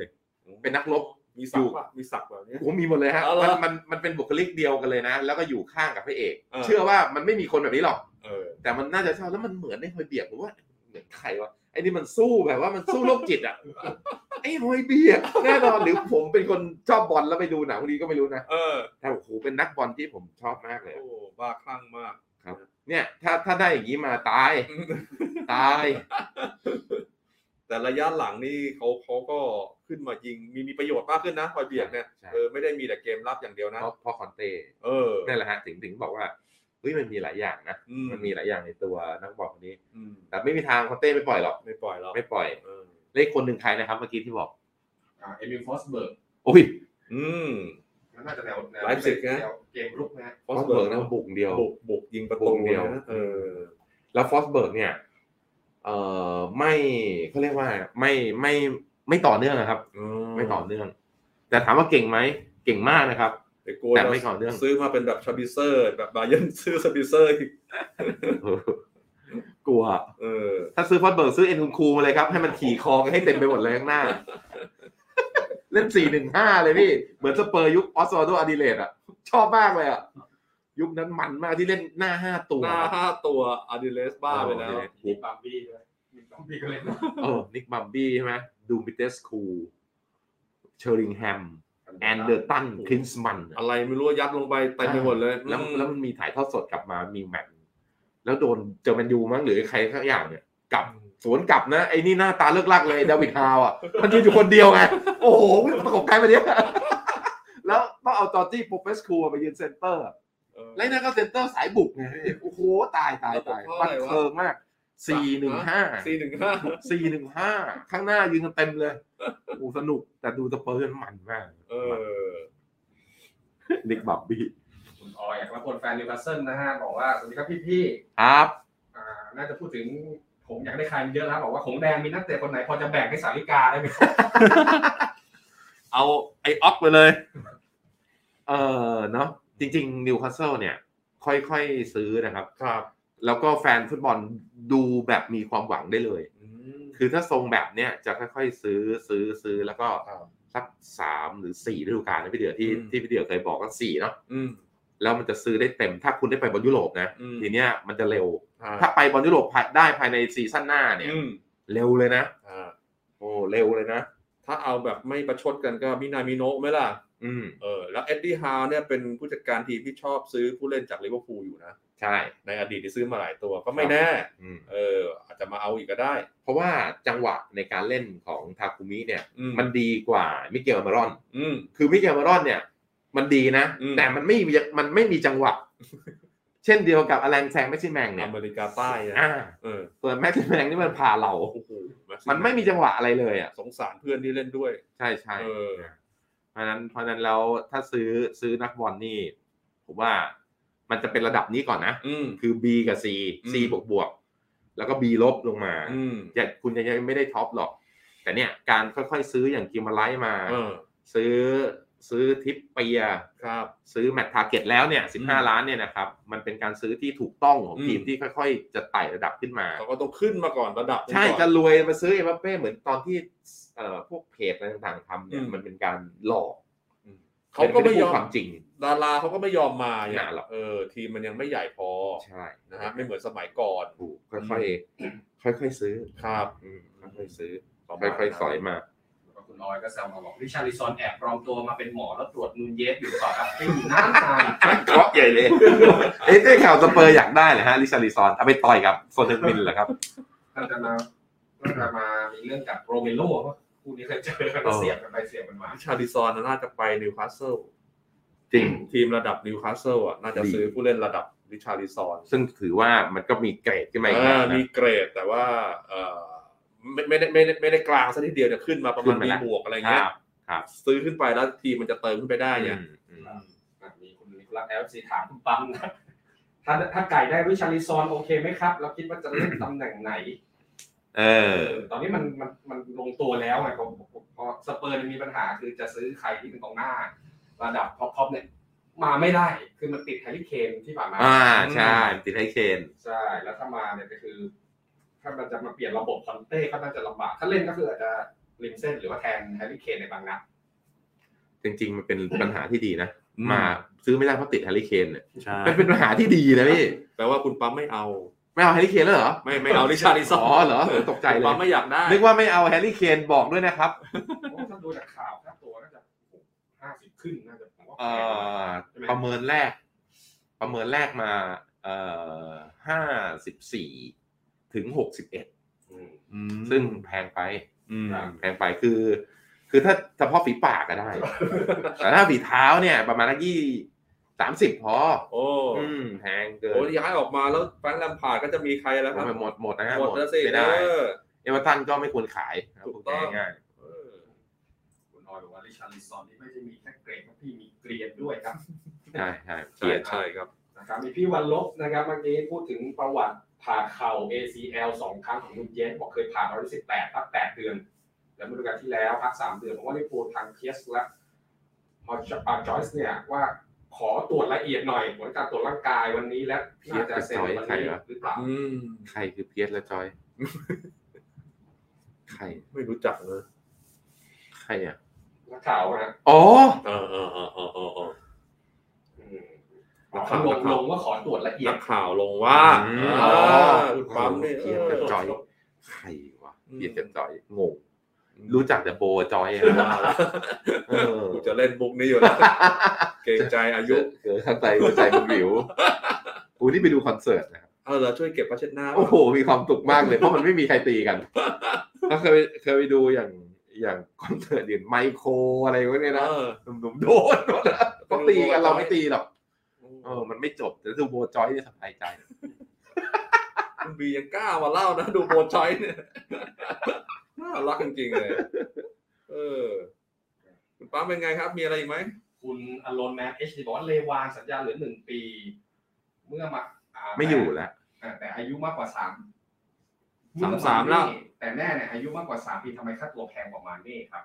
เป็นนักรบมีศักดิ์ป่ะมีศักดิ์แบบนี้โอ้มีหมดเลยฮะมันมันมันเป็นบุคลิกเดียวกันเลยนะแล้วก็อยู่ข้างกับพระเอกเชื่อว่ามันไม่มีคนแบบนี้หรอกแต่มันน่าจะชอบแล้วมันเหมือนในฮอยเบียกผมว่าเหมือนใครวะไอ้นี่มันสู้แบบว่ามันสู้โรคจิตอ่ะไอ้ฮอยเบียกแน่นอนหรือผมเป็นคนชอบบอลแล้วไปดูหนังพวกนี้ก็ไม่รู้นะแต่โอ้โหเป็นนักบอลที่ผมชอบมากเลยโอ้บ้าคลั่งมากครับเนี่ยถ้าถ้าได้อย่างนี้มาตายตายแต่ระยะหลังนี่เขาเขาก็ขึ้นมายิงมีมีประโยชน์มากขึ้นนะฮอยเบียกเนี่ยเออไม่ได้มีแต่เกมรับอย่างเดียวนะเพราะเพราะคอนเต้เออนั่นแหละฮะถึงถึงบอกว่าเฮ้ยมันมีหลายอย่างนะมันมีหลายอย่างในตัวนักบอลคนนี้แต่ไม่มีทางคอนเต้ไม่ปล่อยหรอกไม่ปล่อยหรอกไม่ปล่อยเลขคนหนึ่งใครนะครับเมื่อกี้ที่บอกอ่าเอมิลฟอสเบิร์กโอ้ยอืมน่าจะแนวแนวไลฟ์ซิกนะเกมรุกนะฟอสเบิร์กนะบุกเดียวบุกบุกยิงประตูเดียวเออแล้วฟอสเบิร์กเนี่ยเอ่อไม่เขาเรียกว่าไม่ไม่ไม่ต่อเนื่องนะครับไม่ต่อเนื่องแต่ถามว่าเก่งไหมเก่งมากนะครับแต่ไม่ต่อเนื่องซื้อมาเป็นแบบชาบิเซอร์แบบบาเยิร์นซื้อชาบิเซอร์กลัวเออถ้าซื้อฟอสเบิร์กซื้อเอ็นคุนคูมาเลยครับให้มันขี่คอให้เต็มไปหมดเลยข้างหน้าเล่นสี่หนึ่งห้าเลยพี่เหมือนสเปอร์ยุคออสวาโดอาดิเลดอ่ะชอบมากเลยอ่ะยุคนั้นมันมากที่เล่นหน้าห้าตัวหน้าห้าตัวอาดิเลสบ้าไปแล้วนิกบัมบี้ด้วยนิกบัมบี้ก็เล่นเออนิกบัมบี้ใช่ไหมดูมิเตสคูเชอริงแฮมแอนเดอร์ตันคลินส์มันอะไรไม่รู้ยัดลงไปเต็มไปหมดเลยแล้วแล้วมันมีถ่ายทอดสดกลับมามีแมตช์แล้วโดนเจอแมนยูมั้งหรือใครสักอย่างเนี่ยกลับสวนกลับนะไอ้นี่หน้าตาเลิกลักเลยดาวิดฮาวอ่ะมันยืนอยู่คนเดียวไงโอ้โหประกบใครมาเนี่ยแล้วต้องเอาจอร์จี้โปเปสคูไปยืนเซนเตอร์แล้วนั่นก็เซนเตอร์สายบุกไงโอ้โหตายตายตายบันเทิงมากสี่หนึ่งห้าสี่หนึ่งห้าสี่หนึ่งห้าข้างหน้ายืนกันเต็มเลยโอ้สนุกแต่ดูสเปอร์มันมากเออนิกบับบี้คุณออยครับคนแฟนนิวคาสเซิลนะฮะบอกว่าสวัสดีครับพี่ๆครับอ่าน่าจะพูดถึงผมอยากได้ใครเยอะแล้วบอกว่าหงแดงมีนักเตะคนไหนพอจะแบ่งให้สาริกาได้ไหมเอาไอ้ออกไปเลยเออเนาะจริงๆนิวคาสเซิลเนี่ยค่อยๆซื้อนะครับครับแล้วก็แฟนฟุตบอลดูแบบมีความหวังได้เลยคือถ้าทรงแบบเนี้ยจะค่อยๆซื้อซื้อซื้อแล้วก็สักสามหรือสี่ฤดูกาลนะพี่เดือที่ที่พี่เดือเคยบอกว่าสี่เนาะแล้วมันจะซื้อได้เต็มถ้าคุณได้ไปบอลยุโรปนะทีเนี้ยมันจะเร็วถ้าไปบอลยุโรปได้ภายในซีซั่นหน้าเนี่ยเร็วเลยนะโอ้เร็วเลยนะถ้าเอาแบบไม่ประชดกันก็มินามิโนะไหมล่ะเออแล้วเอ็ดดี้ฮาวเนี่ยเป็นผู้จัดการทีมที่ชอบซื้อผู้เล่นจากลิเวอร์พูลอยู่นะใช่ในอดีตที่ซื้อมาหลายตัวก็ไม่แน่เอออาจจะมาเอาอีกก็ได้เพราะว่าจังหวะในการเล่นของทาคุมิเนี่ยมันดีกว่ามิเกลอามารอนคือมิเกลอามารอนเนี่ยมันดีนะแต่มันไม่มีมันไม่มีจังหวะเช่นเดียวกับอแลงแซงแม็กซิแมงเนี่ยอเมริกาใต้อ่าเออส่วนแม็กซิแมงนี่มันพาเรามันไม่มีจังหวะอะไรเลยอ่ะสงสารเพื่อนที่เล่นด้วยใช่ใช่เพราะนั้นเพราะนั้นแล้วถ้าซื้อซื้อนักบอลนี่ผมว่ามันจะเป็นระดับนี้ก่อนนะคือ B กับ C C บวกบวกแล้วก็ B ลบลงมาอย่าคุณจะยังไม่ได้ท็อปหรอกแต่เนี่ยการค่อยๆซื้ออย่างกิมมาไลท์มาซื้อซื้อทิปเปียครับซื้อแมตต์ทาร์เก็ตแล้วเนี่ยสิบห้าล้านเนี่ยนะครับมันเป็นการซื้อที่ถูกต้องของทีมที่ค่อยๆจะไต่ระดับขึ้นมาเขาก็ต้องขึ้นมาก่อนระดับใช่จะรวยมาซื้อเอ็มบัปเป้เหมือนตอนที่เอ่อพวกเพจอะไรต่างๆทำเนี่ยมันเป็นการหลอกเขาก็ไม่ยอมความจริงดาราเขาก็ไม่ยอมมาอย่างเออทีมมันยังไม่ใหญ่พอใช่นะฮะไม่เหมือนสมัยก่อนถูกค่อยๆค่อยๆซื้อครับค่อยๆซื้อค่อยๆสอยมาคุณออยก็แซวมาบอกริชาร์ลิซอนแอบปลอมตัวมาเป็นหมอแล้วตรวจนูนเยสอยู่ต่อครับไม่มีน้ำตาเคาะใหญ่เลยเอ๊ะได้ข่าวสเปอร์อยากได้เหรอฮะริชาร์ลิซอนเอาไปต่อยกับโซเทนมินเหรอครับน่าจะมาน่าจะมามีเรื่องกับโรเมโร่คู่นี้เคยเจอกันเสียบกันไปเสียบกันมาริชาร์ลิซอนน่าจะไปนิวคาสเซิลจริงทีมระดับนิวคาสเซิลอ่ะน่าจะซื้อผู้เล่นระดับริชาร์ลิซอนซึ่งถือว่ามันก็มีเกรดขึ้นมาอีกนะมีเกรดแต่ว่าเอ่อไม่ไม่ได้ไม่ได้ไม่ได้กลางซะทีเดียวจะขึ้นมาประมาณ B บวกอะไรเงี้ยครับซื้อขึ้นไปแล้วทีมมันจะเติมขึ้นไปได้เนี่ยมีคุณนิโคลัส แอล เอฟ ซี ถามคุณปั๊มนะถ้าถ้าไก่ได้ริชาร์ลิซอนโอเคไหมครับแล้วคิดว่าจะเล่นตำแหน่งไหนเออตอนนี้มันมันมันลงตัวแล้วไงพอพอสเปอร์มีปัญหาคือจะซื้อใครที่เป็นกองหน้าระดับท็อปๆเนี่ยมาไม่ได้คือมันติดแฮร์รี่เคนที่ผ่านมาอ่าใช่ติดแฮร์รี่เคนใช่แล้วถ้ามาเนี่ยก็คือถ้ามันจะมาเปลี่ยนระบบคอนเต้ก็น่าจะลำบากถ้าเล่นก็คืออาจจะริมเส้นหรือว่าแทนแฮร์รี่เคนในบางนัดจริงๆมันเป็นปัญหาที่ดีนะมาซื้อไม่ได้เพราะติดแฮร์รี่เคนเนี่ยเป็นเป็นปัญหาที่ดีนะพี่แปลว่าคุณปั๊มไม่เอาไม่เอาแฮร์รี่เคนแล้วเหรอไม่ไม่เอาริชาร์ลิซอนอ๋อเหรอตกใจเลยปั๊มไม่อยากได้นึกว่าไม่เอาแฮร์รี่เคนบอกด้วยนะครับถ้าดูจากข่าวค่าตัวน่าจะห้าสิบขึ้นน่าจะผมว่าประเมินแรกประเมินแรกมาเอ่อห้าสิบสี่ถึงหกสิบเอ็ดซึ่งแพงไปแพงไปคือคือถ้าเฉพาะฝีปากก็ได้แต่ถ้าฝีเท้าเนี่ยประมาณยี่สามสิบพอโอ้แพงเกินโอ้ย้ายออกมาแล้วแฟรงค์ แลมพาร์ดก็จะมีใครแล้วครับหมดหมดนะฮะหมดแล้วสิไม่ได้เอเวอร์ตันก็ไม่ควรขายถูกต้องง่ายคุณออยบอกว่าริชาร์ลิซอนนี่ไม่ใช่มีแค่เกรดครับพี่มีเกรียนด้วยครับใช่ใช่เกรียนใช่ครับนะครับมีพี่วันลบนะครับเมื่อกี้พูดถึงประวัติผ่าเข่า เอ ซี แอล สองครั้งของลุงเยนบอกเคยผ่าตอนอายุสิบแปดพักแปดเดือนแล้วฤดูกาลที่แล้วพักสามเดือนผมว่าลิเวอร์พูลทางเคียสและพอจอยส์เนี่ยว่าขอตรวจละเอียดหน่อยผลการตรวจร่างกายวันนี้และน่าจะเซ็นวันนี้หรือเปล่าใครคือเพียสและจอยใครไม่รู้จักเลยใครอ่ะนักข่าวนะอ๋อเออเออเออเออเออนักข่าวลงลงว่าขอตรวจละเอียดนักข่าวลงว่าคุณปั๊มเนี่ยเพียสและจอยใครวะเพียสและจอยงงรู้จักแต่โบจอยเออจะเล่นบุกนี้อยู่แล้วเกรงใจอายุเกิดข้างใจหัวใจมันวิวอูนี่ไปดูคอนเสิร์ตนะครับเออเราช่วยเก็บผ้าเช็ดหน้าโอ้โหมีความสุขมากเลยเพราะมันไม่มีใครตีกันถ้าเคยเคยไปดูอย่างอย่างคอนเสิร์ตอื่นไมโครอะไรพวกนี้นะหนุ่มๆโดนก็ตีกันเราไม่ตีหรอกเออมันไม่จบแต่ดูโบจอยนี่สบายใจคุณบียังกล้ามาเล่านะดูโบจอยเนี่ยน่ารักจริงๆเลยเออคุณปั๊มเป็นไงครับมีอะไรอีกไหมคุณอโลนแมนเอชดีบอกว่าเลวานสัญญาเหลือหนึ่งปีเมื่อมาไม่อยู่แล้วแต่อายุมากกว่าสามสามสามแล้วแต่แน่เนี่ยอายุมากกว่าสามปีทำไมค่าตัวแพงกว่ามาเน่ครับ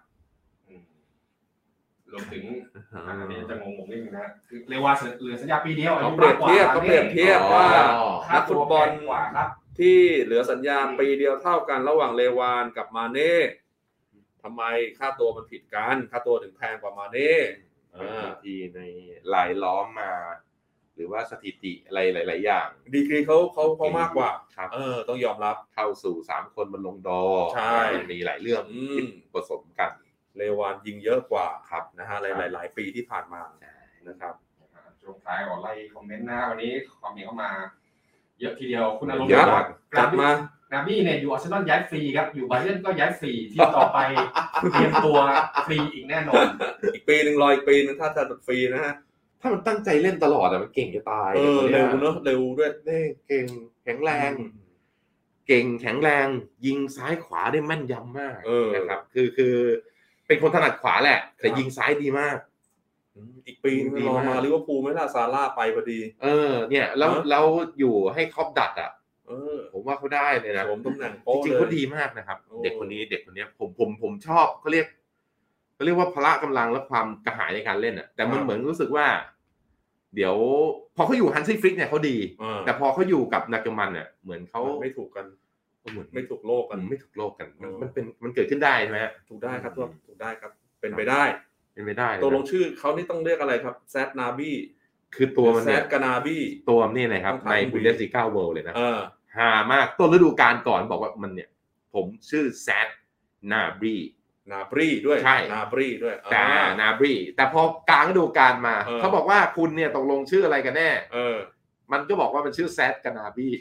รวมถึงอันนี้จะงงๆนิดนึงนะคือเลวานเหลือสัญญาปีเดียวอายุมากกว่าเขาเปรียบเทียบว่านักฟุตบอลกว่าครับที่เหลือสัญญาปีเดียวเท่ากันระหว่างเลวานกับมาเน่ทำไมค่าตัวมันผิดกันค่าตัวถึงแพงกว่ามาเน่บางทีในหลายล้อมมาหรือว่าสถิติอะไรหลายๆอย่างดีกรีเขาเขาเขามากกว่าเออต้องยอมรับเข้าสู่สามคนบนลงดอใช่มีหลายเรื่องที่ผสมกันเลวานยิงเยอะกว่าครับนะฮะหลายหลายปีที่ผ่านมานะครับช่วงท้ายขอไล่คอมเมนต์นะวันนี้ความเห็นเข้ามาเยอะทีเดียวคุณอารมณ์กลับมานาบี้เนี่ยอยู่อาร์เซนอลย้ายฟรีครับอยู่ไบเยิร์นก็ย้ายฟรีทีมต่อไปเตรียมตัวฟรีอีกแน่นอนอีกปีนึงรออีกปีนึงถ้าจะฟรีนะฮะถ้ามันตั้งใจเล่นตลอดอ่ะมันเก่งจะตายเออเร็วเนอะเร็วด้วยเก่งแข็งแรงเก่งแข็งแรงยิงซ้ายขวาได้แม่นยำมากนะครับคือคือเป็นคนถนัดขวาแหละแต่ยิงซ้ายดีมากอีกปีนึงรอมาลิเวอร์พูลไม่ล่ะซาร่าไปพอดีเออเนี่ยแล้วแล้วอยู่ให้ครอปดัดอ่ะเออผมว่าเขาได้เลยนะผมตำแหน่งจริงๆเขาดีมากนะครับเด็กคนนี้เด็กคนนี้ผมผมผมชอบเขาเรียกเขาเรียกว่าพละกำลังและความกระหายในการเล่นอ่ะแต่มันเหมือนรู้สึกว่าเดี๋ยวพอเขาอยู่ฮันซี่ฟลิกเนี่ยเขาดีแต่พอเขาอยู่กับนาเกอร์มันเนี่ยเหมือนเขาไม่ถูกกันเหมือนไม่ถูกโลกกันไม่ถูกโลกกันมันเป็นมันเกิดขึ้นได้ใช่ไหมถูกได้ครับทุกถูกได้ครับเป็นไปได้เป็นไปได้ตัวลงชื่อเขานี่ต้องเรียกอะไรครับแซดนาบี้คือตัวมันเนี่ยแซดกานาบี้ตัวมันนี่นะครับในบุนเดสลีกาเวิลด์เลยนะฮามากต้นฤดูกาลก่อนบอกว่ามันเนี่ยผมชื่อแซดนาบี้นาบรีด้วยใช่นาบรีด้วยแต่นาบรีแต่พอกลางฤดูกาลมาเขาบอกว่าคุณเนี่ยตกลงชื่ออะไรกันแน่เออมันก็บอกว่ามันชื่อแซดกานาบี้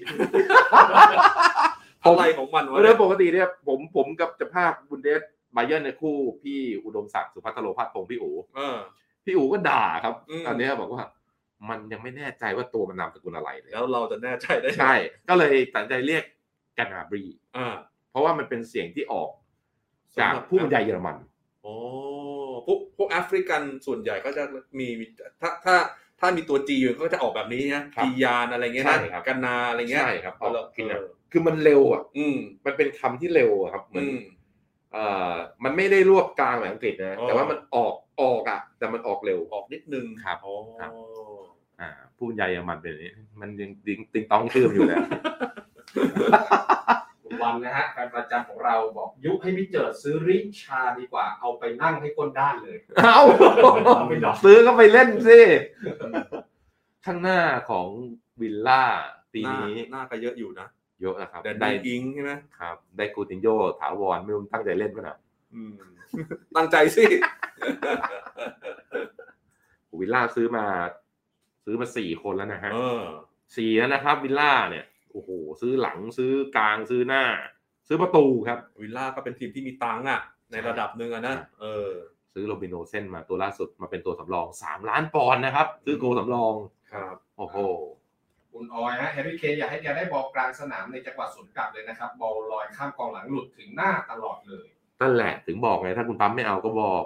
อะไรของมันวะเนี่ยปกติเนี่ยผมผมกับเจ้าภาพบุนเดสไบเยิร์นในคู่พี่อุดมศักดิ์สุภัทรโลภาสพงษ์พี่อู๋พี่อู๋ก็ด่าครับตอนนี้บอกว่ามันยังไม่แน่ใจว่าตัวมันนามสกุลอะไรเลยแล้วเราจะแน่ใจได้ใช่ก็เลยตัดใจเรียกกานาบรีเพราะว่ามันเป็นเสียงที่ออกจากผู้บรรยายเยอรมันโอ้พวกพวกแอฟริกันส่วนใหญ่ก็จะมีถ้าถ้าถ้ามีตัวจีอยู่ก็จะออกแบบนี้นะจียานอะไรเงี้ยนะกานาอะไรเงี้ยใช่ครับคือมันเร็วอ่ะมันเป็นคำที่เร็วครับเหมือนเอ่อมันไม่ได้รวบกลางแบบอังกฤษนะแต่ว่ามันออกออกอ่ะแต่มันออกเร็วออกนิดนึงครับครับอ่าผู้บรรยายเยอรมันเป็นอย่างนี้มันยังติงติงต้องชื่ออยู่แล้ววันนะฮะแฟนประจำของเราบอกยุให้พี่เจิดซื้อริชาดีกว่าเอาไปนั่งให้ก้นด้านเลยเอาซื้อก็ไปเล่นสิข้างหน้าของวิลล่าปีนี้หน้าก็เยอะอยู่นะเยอะนะครับได้อิงใช่ไหมครับได้กูตินโญถาวรไม่รู้ตั้งใจเล่นป่ะนะตั้งใจสิวิลล่าซื้อมาซื้อมาสี่คนแล้วนะฮะสี่แล้วนะครับวิลล่าเนี่ยโอ้โหซื้อหลังซื้อกลางซื้อหน้าซื้อประตูครับวิลล่าก็เป็นทีมที่มีตังค์อ่ะในระดับนึงอ่ะนะเออซื้อโรบินโอเซ่นมาตัวล่าสุดมาเป็นตัวสำรองสามล้านปอนด์นะครับซื้อโกสำรองครับโอ้โหคุณออยฮะแฮร์รี่เคนอยากให้แกได้บอลกลางสนามในจังหวะสวนกลับเลยนะครับบอลลอยข้ามกองหลังหลุดถึงหน้าตลอดเลยนั่นแหละถึงบอกไงถ้าคุณปั๊มไม่เอาก็บอก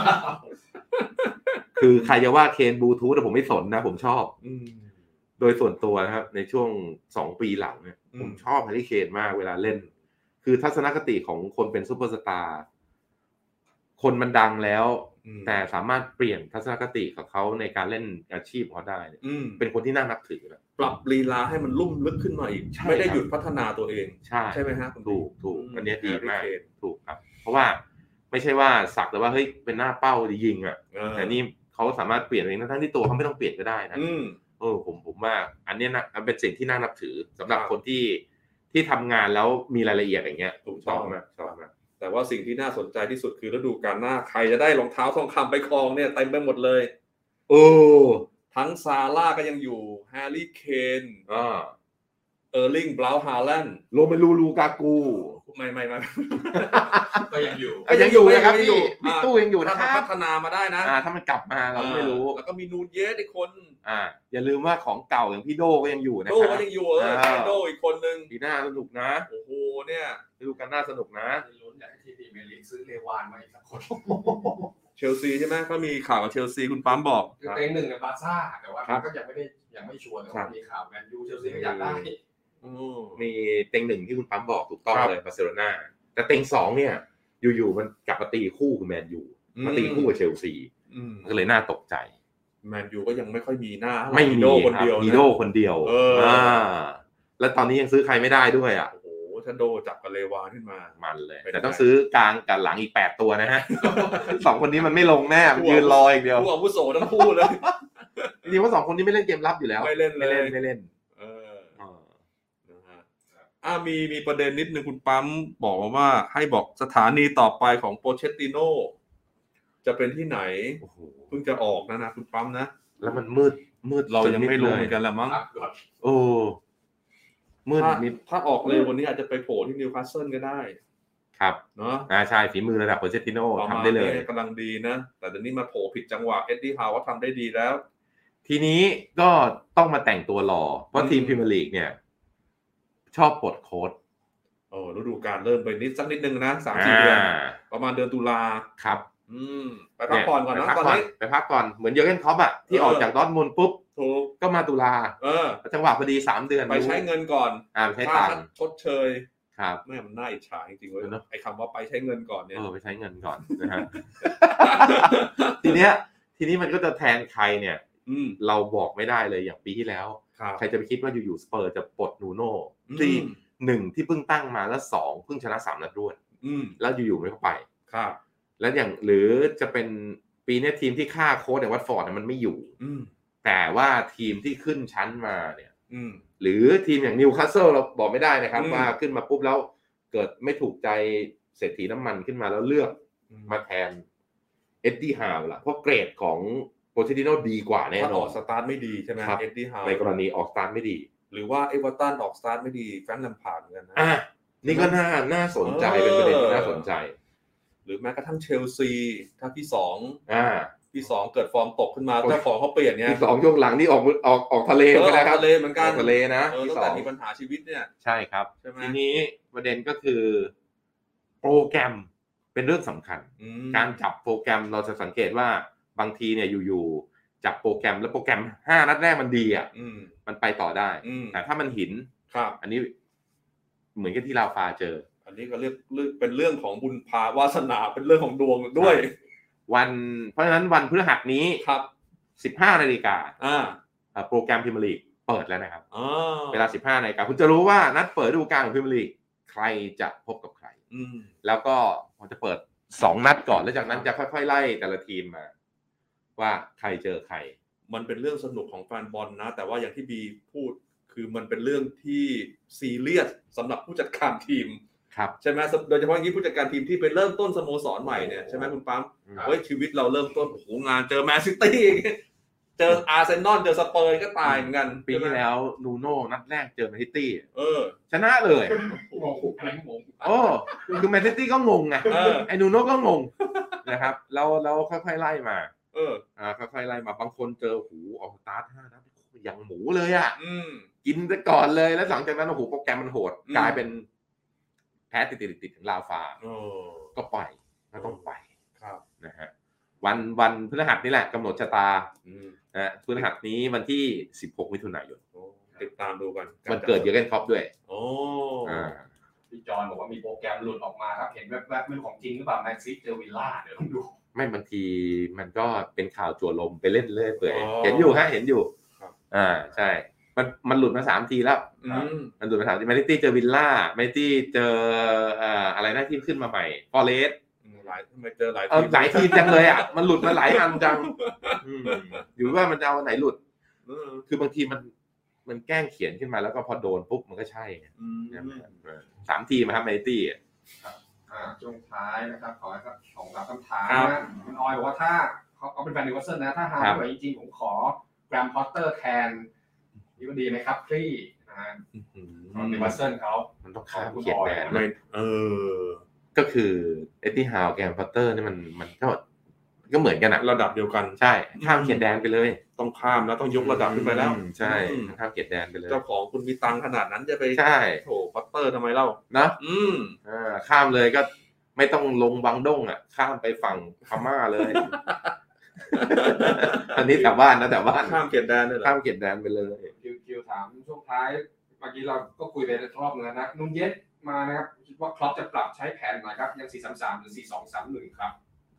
คือใครจะว่าเคนบลูทูธแต่ผมไม่สนนะผมชอบโดยส่วนตัวนะครับในช่วงสองปีหลังเนี่ยผมชอบแฮร์รี่เคนมากเวลาเล่นคือทัศนคติของคนเป็นซุปเปอร์สตาร์คนมันดังแล้วแต่สามารถเปลี่ยนทัศนคติของเขาในการเล่นอาชีพเขาได้เป็นคนที่น่านับถือนะปรับลีลาให้มันลุ่มลึกขึ้นมาอีกไม่ได้หยุดพัฒนาตัวเองใช่ใช่ไหมฮะถูกถูกอันนี้ดีมากถูกครับเพราะว่าไม่ใช่ว่าสักแต่ว่าเฮ้ยเป็นหน้าเป้าจะยิงอ่ะแต่นี่เขาสามารถเปลี่ยนเองทั้งที่ตัวเขาไม่ต้องเปลี่ยนก็ได้นะเออผมผมว่าอันนี้นะเป็นสิ่งที่น่านับถือสำหรับคนที่ที่ทำงานแล้วมีรายละเอียดอย่างเงี้ยถูกต้องนะชอบนะแต่ว่าสิ่งที่น่าสนใจที่สุดคือฤดูกาลหน้าใครจะได้รองเท้าทองคำไปครองเนี่ยเต็มไปหมดเลยโอ้ทั้งซาร่าก็ยังอยู่แฮร์รี่เคนอ่าเออร์ลิงบราวน์ฮาแลนด์โรเมลูลูกากูไม่ไม่ไม่ก็ยังอยู่ก็ยังอยู่นะครับพี่พี่ตู้ยังอยู่นะถ้าพัฒนามาได้นะถ้ามันกลับมาเราไม่รู้แล้วก็มีนูนเยสอีกคนอ่าอย่าลืมว่าของเก่าอย่างพี่โดก็ยังอยู่นะครับโดก็ยังอยู่เออโดอีกคนนึงปีหน้าสนุกนะโอ้โหเนี่ยดูกันน่าสนุกนะลุ้นอยากให้ทีมพรีเมียร์ลีกซื้อเลวานมาอีกสักคนเชลซีใช่ไหมก็มีข่าวกับเชลซีคุณปั๊มบอกเต็งหนึ่งกับบาร์ซ่าแต่ว่าก็ยังไม่ได้ยังไม่ชัวร์แต่ว่ามีข่าวแมนยูเชลซีก็อยากได้มีเต็งหนึ่งที่คุณปั๊มบอกถูกต้องเลยบาร์เซโลนาแต่เต็งสองเนี่ยอยู่ๆมันกลับมาตีคู่กับแมนยูมาตีคู่กับเชลซีก็เลยน่าตกใจแมนยูก็ยังไม่ค่อยมีหน้าไม่มีโดคนเดียวมีโดคนเดียวอ่าแล้วตอนนี้ยังซื้อใครไม่ได้ด้วยอ่ะโอ้โหถ้าโดจับกับเลวานขึ้นมามันเลยแต่ต้องซื้อกลางกับหลังอีกแปดตัวนะฮะสองคนนี้มันไม่ลงแน่ยืนรออย่างเดียวผู้อาวุโสทั้งคู่เลยจริงๆว่าสองคนนี้ไม่เล่นเกมรับอยู่แล้วไม่เล่นเลยไม่เล่นเออนะฮะอ่ามีมีประเด็นนิดนึงคุณปั๊มบอกว่าให้บอกสถานีต่อไปของโปเชตติโน่จะเป็นที่ไหนโอ้โหเพิ่งจะออกนะนะคุณปั๊มนะแล้วมันมืดมืดเรายังไม่รู้เหมือนกันแหละมั้งโอ้มืดนิดถ้าออกเร็ววันนี้อาจจะไปโผล่ที่นิวคาสเซิลก็ได้ครับเนาะอ่าใช่ฝีมือระดับโปเชตติโน่ทำได้เลยกำลังดีนะแต่เดี๋ยวนี้มาโผล่ผิดจังหวะเอ็ดดี้ฮาวก็ทำได้ดีแล้วทีนี้ก็ต้องมาแต่งตัวรอเพราะทีมพรีเมียร์ลีกเนี่ยชอบปลดโค้ชโอ้ฤดูกาลเริ่มไปนิดสักนิดนึงนะ สามถึงสี่ เดือนประมาณเดือนตุลาครับอืมไปพักผ่อนก่อนนะตอนนี้ไปพักก่อนเหมือนเยอร์เก้นคล็อปอ่ะที่ออกจากดอร์ทมุนด์ปุ๊บถูกก็มาตุลาเออจังหวะพอดีสามเดือนไปใช้เงินก่อนอ่าใช้ตังค์ชดเชยครับแม่มันน่าอิจฉาจริงๆเว้ยไอ้คำว่าไปใช้เงินก่อนเนี่ยเออไปใช้เงินก่อนนะฮะทีเนี้ยทีนี้มันก็จะแทนใครเนี่ยเราบอกไม่ได้เลยอย่างปีที่แล้วใครจะไปคิดว่าอยู่ๆสเปอร์จะปลดนูโน่ที่หนึ่งที่เพิ่งตั้งมาแล้วสองเพิ่งชนะสามนัดรวดแล้วอยู่ๆไม่เข้าไปครับแล้วอย่างหรือจะเป็นปีนี้ทีมที่ฆ่าโค้ชอย่างวัตฟอร์ดมันไม่อยู่แต่ว่าทีมที่ขึ้นชั้นมาเนี่ยหรือทีมอย่างนิวคาสเซิลเราบอกไม่ได้นะครับว่าขึ้นมาปุ๊บแล้วเกิดไม่ถูกใจเศรษฐีน้ำมันขึ้นมาแล้วเลือกมาแทนเอ็ดดี้ฮาวล่ะเพราะเกรดของโปเชตติโน่ดีกว่าแน่นอนออกสตาร์ทไม่ดีใช่ไหมเอ็ดดี้ฮาวในกรณีออกสตาร์ทไม่ดีหรือว่าเอเวอร์ตันออกสตาร์ทไม่ดีแฟรงค์ แลมพาร์ดเหมือนกันนะอ่ะนี่ก็น่าน่าสนใจเป็นประเด็นที่น่าสนใจหรือแม้กระทั่งเชลซีถ้าพี่สองอ่าพี่สองเกิดฟอร์มตกขึ้นมาเจ้าของเขาเปลี่ยนเนี่ยพี่สองช่วงหลังนี่ออกออกออกทะเลไปแล้วครับทะเลเหมือนกันทะเลนะพี่สองมีปัญหาชีวิตเนี่ยใช่ครับทีนี้ประเด็นก็คือโปรแกรมเป็นเรื่องสำคัญการจับโปรแกรมเราจะสังเกตว่าบางทีเนี่ยอยู่ๆจับโปรแกรมแล้วโปรแกรมห้านัดแรกมันดีอ่ะมันไปต่อได้แต่ถ้ามันหินอันนี้เหมือนกับที่ลาวฟาเจออันนี้ก็เรียกเป็นเรื่องของบุญพาวาสนาเป็นเรื่องของดวงด้วยวันเพราะฉะนั้นวันพฤหัสนี้ครับสิบห้านาฬิกาอ่าโปรแกรมพรีเมียร์ลีกเปิดแล้วนะครับเวลา สิบห้านาฬิกาคุณจะรู้ว่านัดเปิดฤดูกาลของพรีเมียร์ลีกใครจะพบกับใครแล้วก็มันจะเปิดสองนัดก่อนแล้วจากนั้นจะค่อยๆไล่แต่ละทีมมาว่าใครเจอใครมันเป็นเรื่องสนุกของแฟนบอลนะแต่ว่าอย่างที่บีพูดคือมันเป็นเรื่องที่ซีเรียสสำหรับผู้จัดการทีมใช่ไหมโดยเฉพาะอย่างนี้ผู้จัดการทีมที่ไปเริ่มต้นสโมสรใหม่เนี่ยใช่ไหมคุณปั๊มเฮ้ยชีวิตเราเริ่มต้นโอ้โหงานเจอแมนซิตี้เจออาร์เซนอลเจอสเปอร์ก็ตายเหมือนกันปีที่แล้วนูโน่นัดแรกเจอแมนซิตี้เออชนะเลยงงอะไรงงโอ้คือแมนซิตี้ก็งงไงไอ้นูโน่ก็งงนะครับแล้วแล้วค่อยๆไล่มาเอออ่าค่อยๆไล่มาบางคนเจอหูออกสตาร์ทห้านัดอย่างหมูเลยอ่ะกินไปก่อนเลยแล้วหลังจากนั้นโอ้โหโปรแกรมมันโหดกลายเป็นแพ้ติดๆติดถึงลาวฟาก็ปล่อยก็ต้องไปนะฮะวันวันพฤหัสนี่แหละกำหนดชะตานะพฤหัสนี้วันที่สิบหกมิถุนายนติดตามดูกันวันเกิดเยอร์เกนคล็อปด้วยโอ้พี่จอนบอกว่ามีโปรแกรมหลุดออกมาครับเห็นแวบๆไม่รู้ของจริงหรือเปล่าแมนซิตี้เจอวิลล่าเดี๋ยวต้องดูไม่บางทีมันก็เป็นข่าวจั่วลมไปเล่นเรื่อยเปื่อยเห็นอยู่ฮะเห็นอยู่อ่าใช่มันมันหลุดมาสามทีแล้วมันหลุดมาสามทีแมนซิตี้เจอวิลล่าแมนซิตี้เจออ่าอะไรนะที่ขึ้นมาใหม่ฟอเรสต์หลายทำไมเจอหลายทีมหลายทีมจังเลยอ่ะมันหลุดมาหลายอันจังอยู่ว่ามันจะเอาไหนหลุดคือบางทีมันมันแกล้งเขียนขึ้นมาแล้วก็พอโดนปุ๊บมันก็ใช่สามทีมครับแมนซิตี้อ่าช่วงท้ายนะครับขอให้สองสามคำถามนะคุณออยบอกว่าถ้าเขาเขาเป็นแฟนนิวคาสเซิลนะถ้าฮาวไม่ไหวจริงๆผมขอแกรมพอตเตอร์แทนนี่ก็ดีไหมครับคลี่นะฮะนิวคาสเซิลเขามันต้องข้ามเขียนแดนเลยเออก็คือเอ็ดดี้ฮาวแกรมพอตเตอร์นี่มันมันก็ก็เหมือนกันอะระดับเดียวกันใช่ข้ามเขียนแดนไปเลยต้องข้ามแล้วต้องยกระดับขึ้นไปแล้วใช่ข้ามเขียนแดนไปเลยเจ้าของคุณมีตังขนาดนั้นจะไปใช่โถพอตเตอร์ทำไมเล่านะอืมอ่าข้ามเลยก็ไม่ต้องลงบางด้งอ่ะข้ามไปฝั่งพม่าเลยอันนี้แถวบ้านนะแถวบ้านข้ามเขตแดนเลยข้ามเขตแดนไปเลยคิวคิวถามช่วงท้ายเมื่อกี้เราก็คุยไปรอบนึงแล้วนะนุ่นเย็ดมานะครับคิดว่าคล็อปจะปรับใช้แผนไหนครับยังสี่สามสามหรือสี่สองสามหนึ่งครับ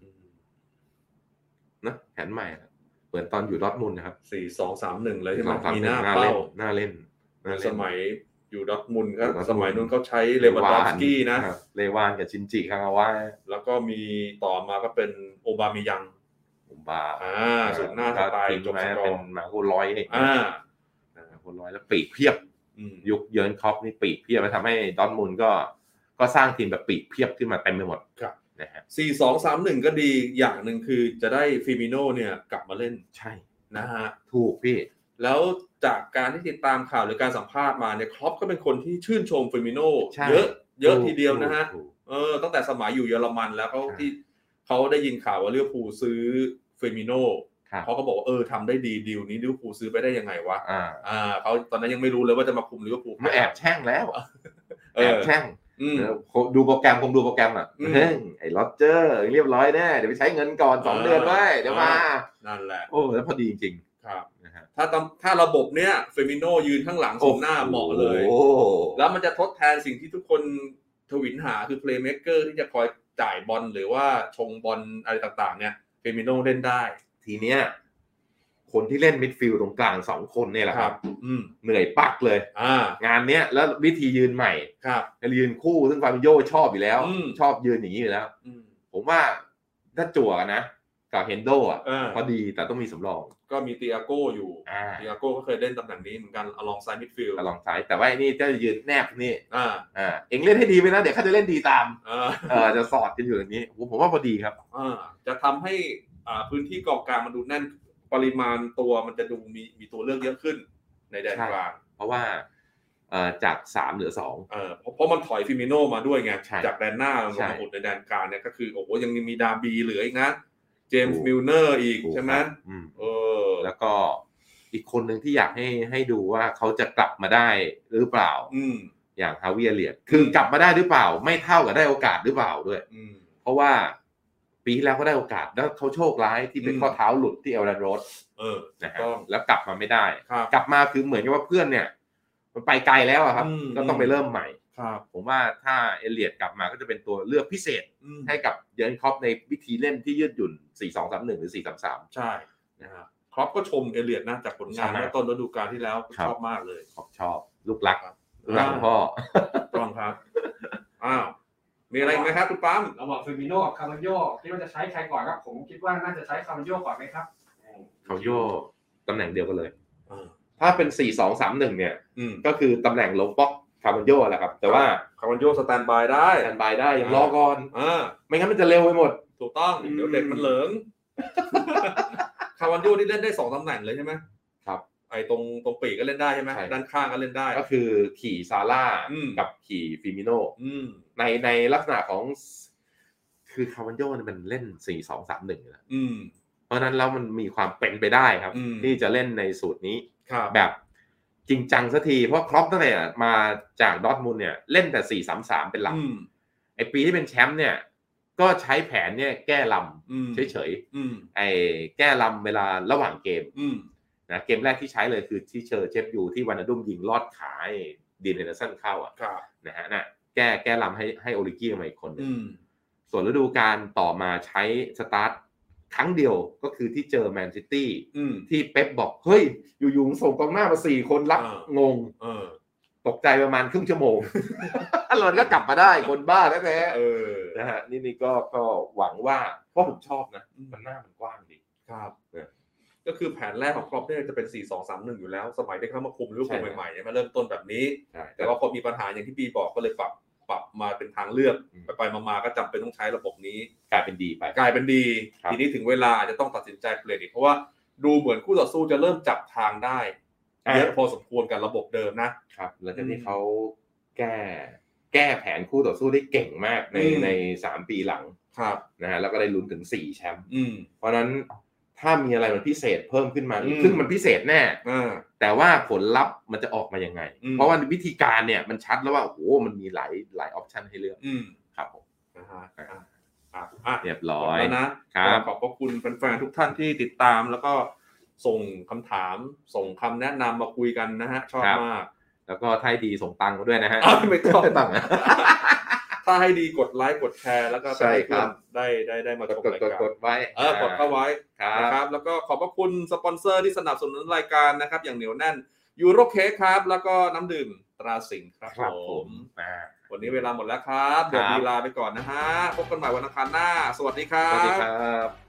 นะแผนใหม่เหมือนตอนอยู่ดอร์ทมุนด์นะครับสี่สองสามหนึ่งเลยใช่ไหมมีหน้าเป้าหน้าเล่นสมัยอยู่ดอร์ทมุนด์ก็สมัยนู้นเขาใช้เลวานดอฟสกี้นะเลวานกับชินจิคางาวะแล้วก็มีต่อมาก็เป็นโอบามิยังโอบาอ่าสุดหน้าสไตล์จบสกอร์เป็นมาโคร้อยอ่ามาโคร้อยแล้วปีกเพียบยุคเยิร์นคล็อปนี่ปีกเพียบมาทำให้ดอร์ทมุนด์ก็ก็สร้างทีมแบบปีกเพียบขึ้นมาเต็มไปหมดครับนะฮะสี่สองสามหนึ่งก็ดีอย่างนึงคือจะได้ฟิมิโน่เนี่ยกลับมาเล่นใช่นะฮะถูกพี่แล้วจากการที่ติดตามข่าวหรือการสัมภาษณ์มาเนี่ยคล็อปก็เป็นคนที่ชื่นชมฟิมิโน่เยอะเยอะทีเดียวนะฮะเออตั้งแต่สมัยอยู่เยอรมันแล้วเขาที่เขาได้ยินข่าวว่าลิเวอร์พูลซื้อฟิมิโน่เขาก็บอกว่าเออทำได้ดีดีลนี้ลิเวอร์พูลซื้อไปได้ยังไงวะอ่าอ่าเขาตอนนั้นยังไม่รู้เลยว่าจะมาคุมลิเวอร์พูลมาแอบแช่งแล้วแอบแช่งดูโปรแกรมผมดูโปรแกรมอ่ะไอ้โรเจอร์เรียบร้อยแน่เดี๋ยวไปใช้เงินก่อนสองเดือนไว้เดี๋ยวมานั่นแหละโอ้แล้วพอดีจริงๆครับถ้าถ้าระบบเนี้ยเฟมิโน่ยืนข้างหลังส่งหน้าเหมาะเลยแล้วมันจะทดแทนสิ่งที่ทุกคนทวินหาคือเพลย์เมคเกอร์ที่จะคอยจ่ายบอลหรือว่าชงบอลอะไรต่างๆเนี่ยเฟมิโน่เล่นได้ทีเนี้ยคนที่เล่นมิดฟิลด์ตรงกลางสองคนเนี่ยแหละครับเหนื่อยปักเลยงานเนี้ยแล้ววิธียืนใหม่ยืนคู่ซึ่งฟาบิโญ่ชอบอยู่แล้วชอบยืนอย่างนี้อยู่แล้วผมว่าถ้าจั่วนะกับเฮนโดอ่ะพอดีแต่ต้องมีสำรองก็มีเตียโก้อยู่เตียโก้ก็เคยเล่นตำแหน่งนี้เหมือนกันอลองไซด์มิดฟิลด์อลองไซด์แต่ว่าไอ้นี่จะยืนแนบนี่อ่าอ่าเอ็งเล่นให้ดีไปนะเดี๋ยวเขาจะเล่นดีตามเออจะสอดกันอยู่อย่างนี้ผมว่าพอดีครับอ่าจะทำให้อ่าพื้นที่กองกลางมันดูแน่นปริมาณตัวมันจะดูมีมีตัวเลือกเยอะขึ้นในแดนกลางเพราะว่าเอ่อจากสามเหลือสองเออเพราะเพราะมันถอยฟิมิโน่มาด้วยไงจากแดนหน้าลงมาอุดในแดนกลางเนี่ยก็คือโอ้โหยังมีดาร์บีเหลืออีกนะเจมส์มิลเนอร์อีกใช่ไหมเออแล้วก็อีกคนหนึ่งที่อยากให้ให้ดูว่าเขาจะกลับมาได้หรือเปล่าอย่างฮาวิเอเลียตคือกลับมาได้หรือเปล่าไม่เท่ากับได้โอกาสหรือเปล่าด้วยเพราะว่าปีที่แล้วเขาได้โอกาสแล้วเขาโชคร้ายที่เป็นข้อเท้าหลุดที่เอลแลนด์โรดเออนะฮะแล้วกลับมาไม่ได้กลับมาคือเหมือนกับว่าเพื่อนเนี่ยมันไปไกลแล้วครับก็ต้องไปเริ่มใหม่ผมว่าถ้าเอเลียตกลับมาก็จะเป็นตัวเลือกพิเศษให้กับเยอร์เกนคล็อปในวิธีเล่นที่ยืดหยุ่นสี่สองสามหนึ่งหรือสี่สามสามใช่นะฮะคล็อปก็ชมเอเลียตนะจากผลงานเมื่อต้นฤดูกาลที่แล้วชอบมากเลยชอบลูกรักลูกรักพ่อต้องครับอ้าวมีอะไรไหมครับคุณปั๊มเราบอกฟิมิโน่กับคาร์วาโยคิดว่าจะใช้ใครก่อนครับผมคิดว่าน่าจะใช้คาร์วาโยก่อนไหมครับคาร์วาโยตำแหน่งเดียวกันเลยถ้าเป็น สี่ สอง สาม หนึ่ง เนี่ยก็คือตำแหน่งลงบล็อกคาร์วาโยแหละครับแต่ว่าคาร์วาโยสแตนบายได้สแตนบายได้ยังรอก่อนไม่งั้นมันจะเร็วไปหมดถูกต้องเดี๋ยวเด็กมันเหลิงคาร์วาโยนี่เล่นได้สองตำแหน่งเลยใช่ไหมครับไอ้ตรงตรงปีกก็เล่นได้ใช่ไหมด้านข้างก็เล่นได้ก็คือขี่ซาร่ากับขี่ฟิมิโน่ในในลักษณะของคือคาร์วาโยมันเล่น สี่ สอง สาม หนึ่ง นะเพราะนั้นแล้วมันมีความเป็นไปได้ครับที่จะเล่นในสูตรนี้แบบจริงจังสักทีเพราะครอปตั้งแต่มาจากดอร์ทมุนด์เนี่ยเล่นแต่ สี่ สาม สาม เป็นหลักไอ้ปีที่เป็นแชมป์เนี่ยก็ใช้แผนเนี่ยแก้ลำเฉยๆไอ้แก้ลำเวลาระหว่างเกมนะเกมแรกที่ใช้เลยคือที่เชอร์เชฟยูที่วานาดุมยิงลอดขาดีนเอเดอร์สันเข้าอ่ะนะฮะน่ะแก้แก้ลำให้ให้โอริกี้มาอีกคนนึงส่วนฤดูกาลต่อมาใช้สตาร์ทครั้งเดียวก็คือที่เจอแมนซิตี้ที่เป๊ปบอกเฮ้ยอยู่ๆส่งกองหน้ามาสี่คนรับงงตกใจประมาณครึ่งชั่วโมงแล้วมันก็กลับมาได้คนบ้าแท้ๆเออนะฮะนี่นี่ก็ก็หวังว่าเพราะผมชอบนะมันหน้ามันกว้างดีครับก็คือแผนแรกของครอปเนี่ยจะเป็น สี่ สอง สาม หนึ่ง อยู่แล้วสมัยที่เขามาคุมลิเวอร์พูลใหม่ๆมาเริ่มต้นแบบนี้แต่ว่าพอมีปัญหาอย่างที่ปีบอกก็เลยปรับปรับมาเป็นทางเลือกไปๆมาๆก็จำเป็นต้องใช้ระบบนี้กลายเป็นดีไปกลายเป็นดีทีนี้ถึงเวลาจะต้องตัดสินใจเปลี่ยนอีกเพราะว่าดูเหมือนคู่ต่อสู้จะเริ่มจับทางได้เยอะพอสมควรกับระบบเดิมนะครับแล้วก็ที่เขาแก้แก้แผนคู่ต่อสู้ได้เก่งมากในในสามปีหลังนะฮะแล้วก็ได้ลุ้นถึงสี่แชมป์เพราะนั้นถ้ามีอะไรมันพิเศษเพิ่มขึ้นมาซึ่งมันพิเศษแน่แต่ว่าผลลัพธ์มันจะออกมายังไงเพราะว่าวิธีการเนี่ยมันชัดแล้วว่าโอ้โหมันมีหลายหลายออปชันให้เลือกครับผมนะฮะเรียบร้อยนะขอบพระคุณแฟนๆทุกท่านที่ติดตามแล้วก็ส่งคำถามส่งคำแนะนำมาคุยกันนะฮะชอบมากแล้วก็ถ้าดีส่งตังค์มาด้วยนะฮะไม่ต้องตังค์ถ้าให้ดีกดไลค์กดแชร์แล้วก็ใช่ครับได้ได้ได้มาชมรายการกดไว้เออกดเข้าไว้นะครับแล้วก็ขอบพระคุณสปอนเซอร์ที่สนับสนุนรายการนะครับอย่างเหนียวแน่นยูโรเค้กครับแล้วก็น้ำดื่มตราสิงห์ครับผมวันนี้เวลาหมดแล้วครับเดี๋ยวมีลาไปก่อนนะฮะพบกันใหม่วันอังคารหน้าสวัสดีครับสวัสดีครับ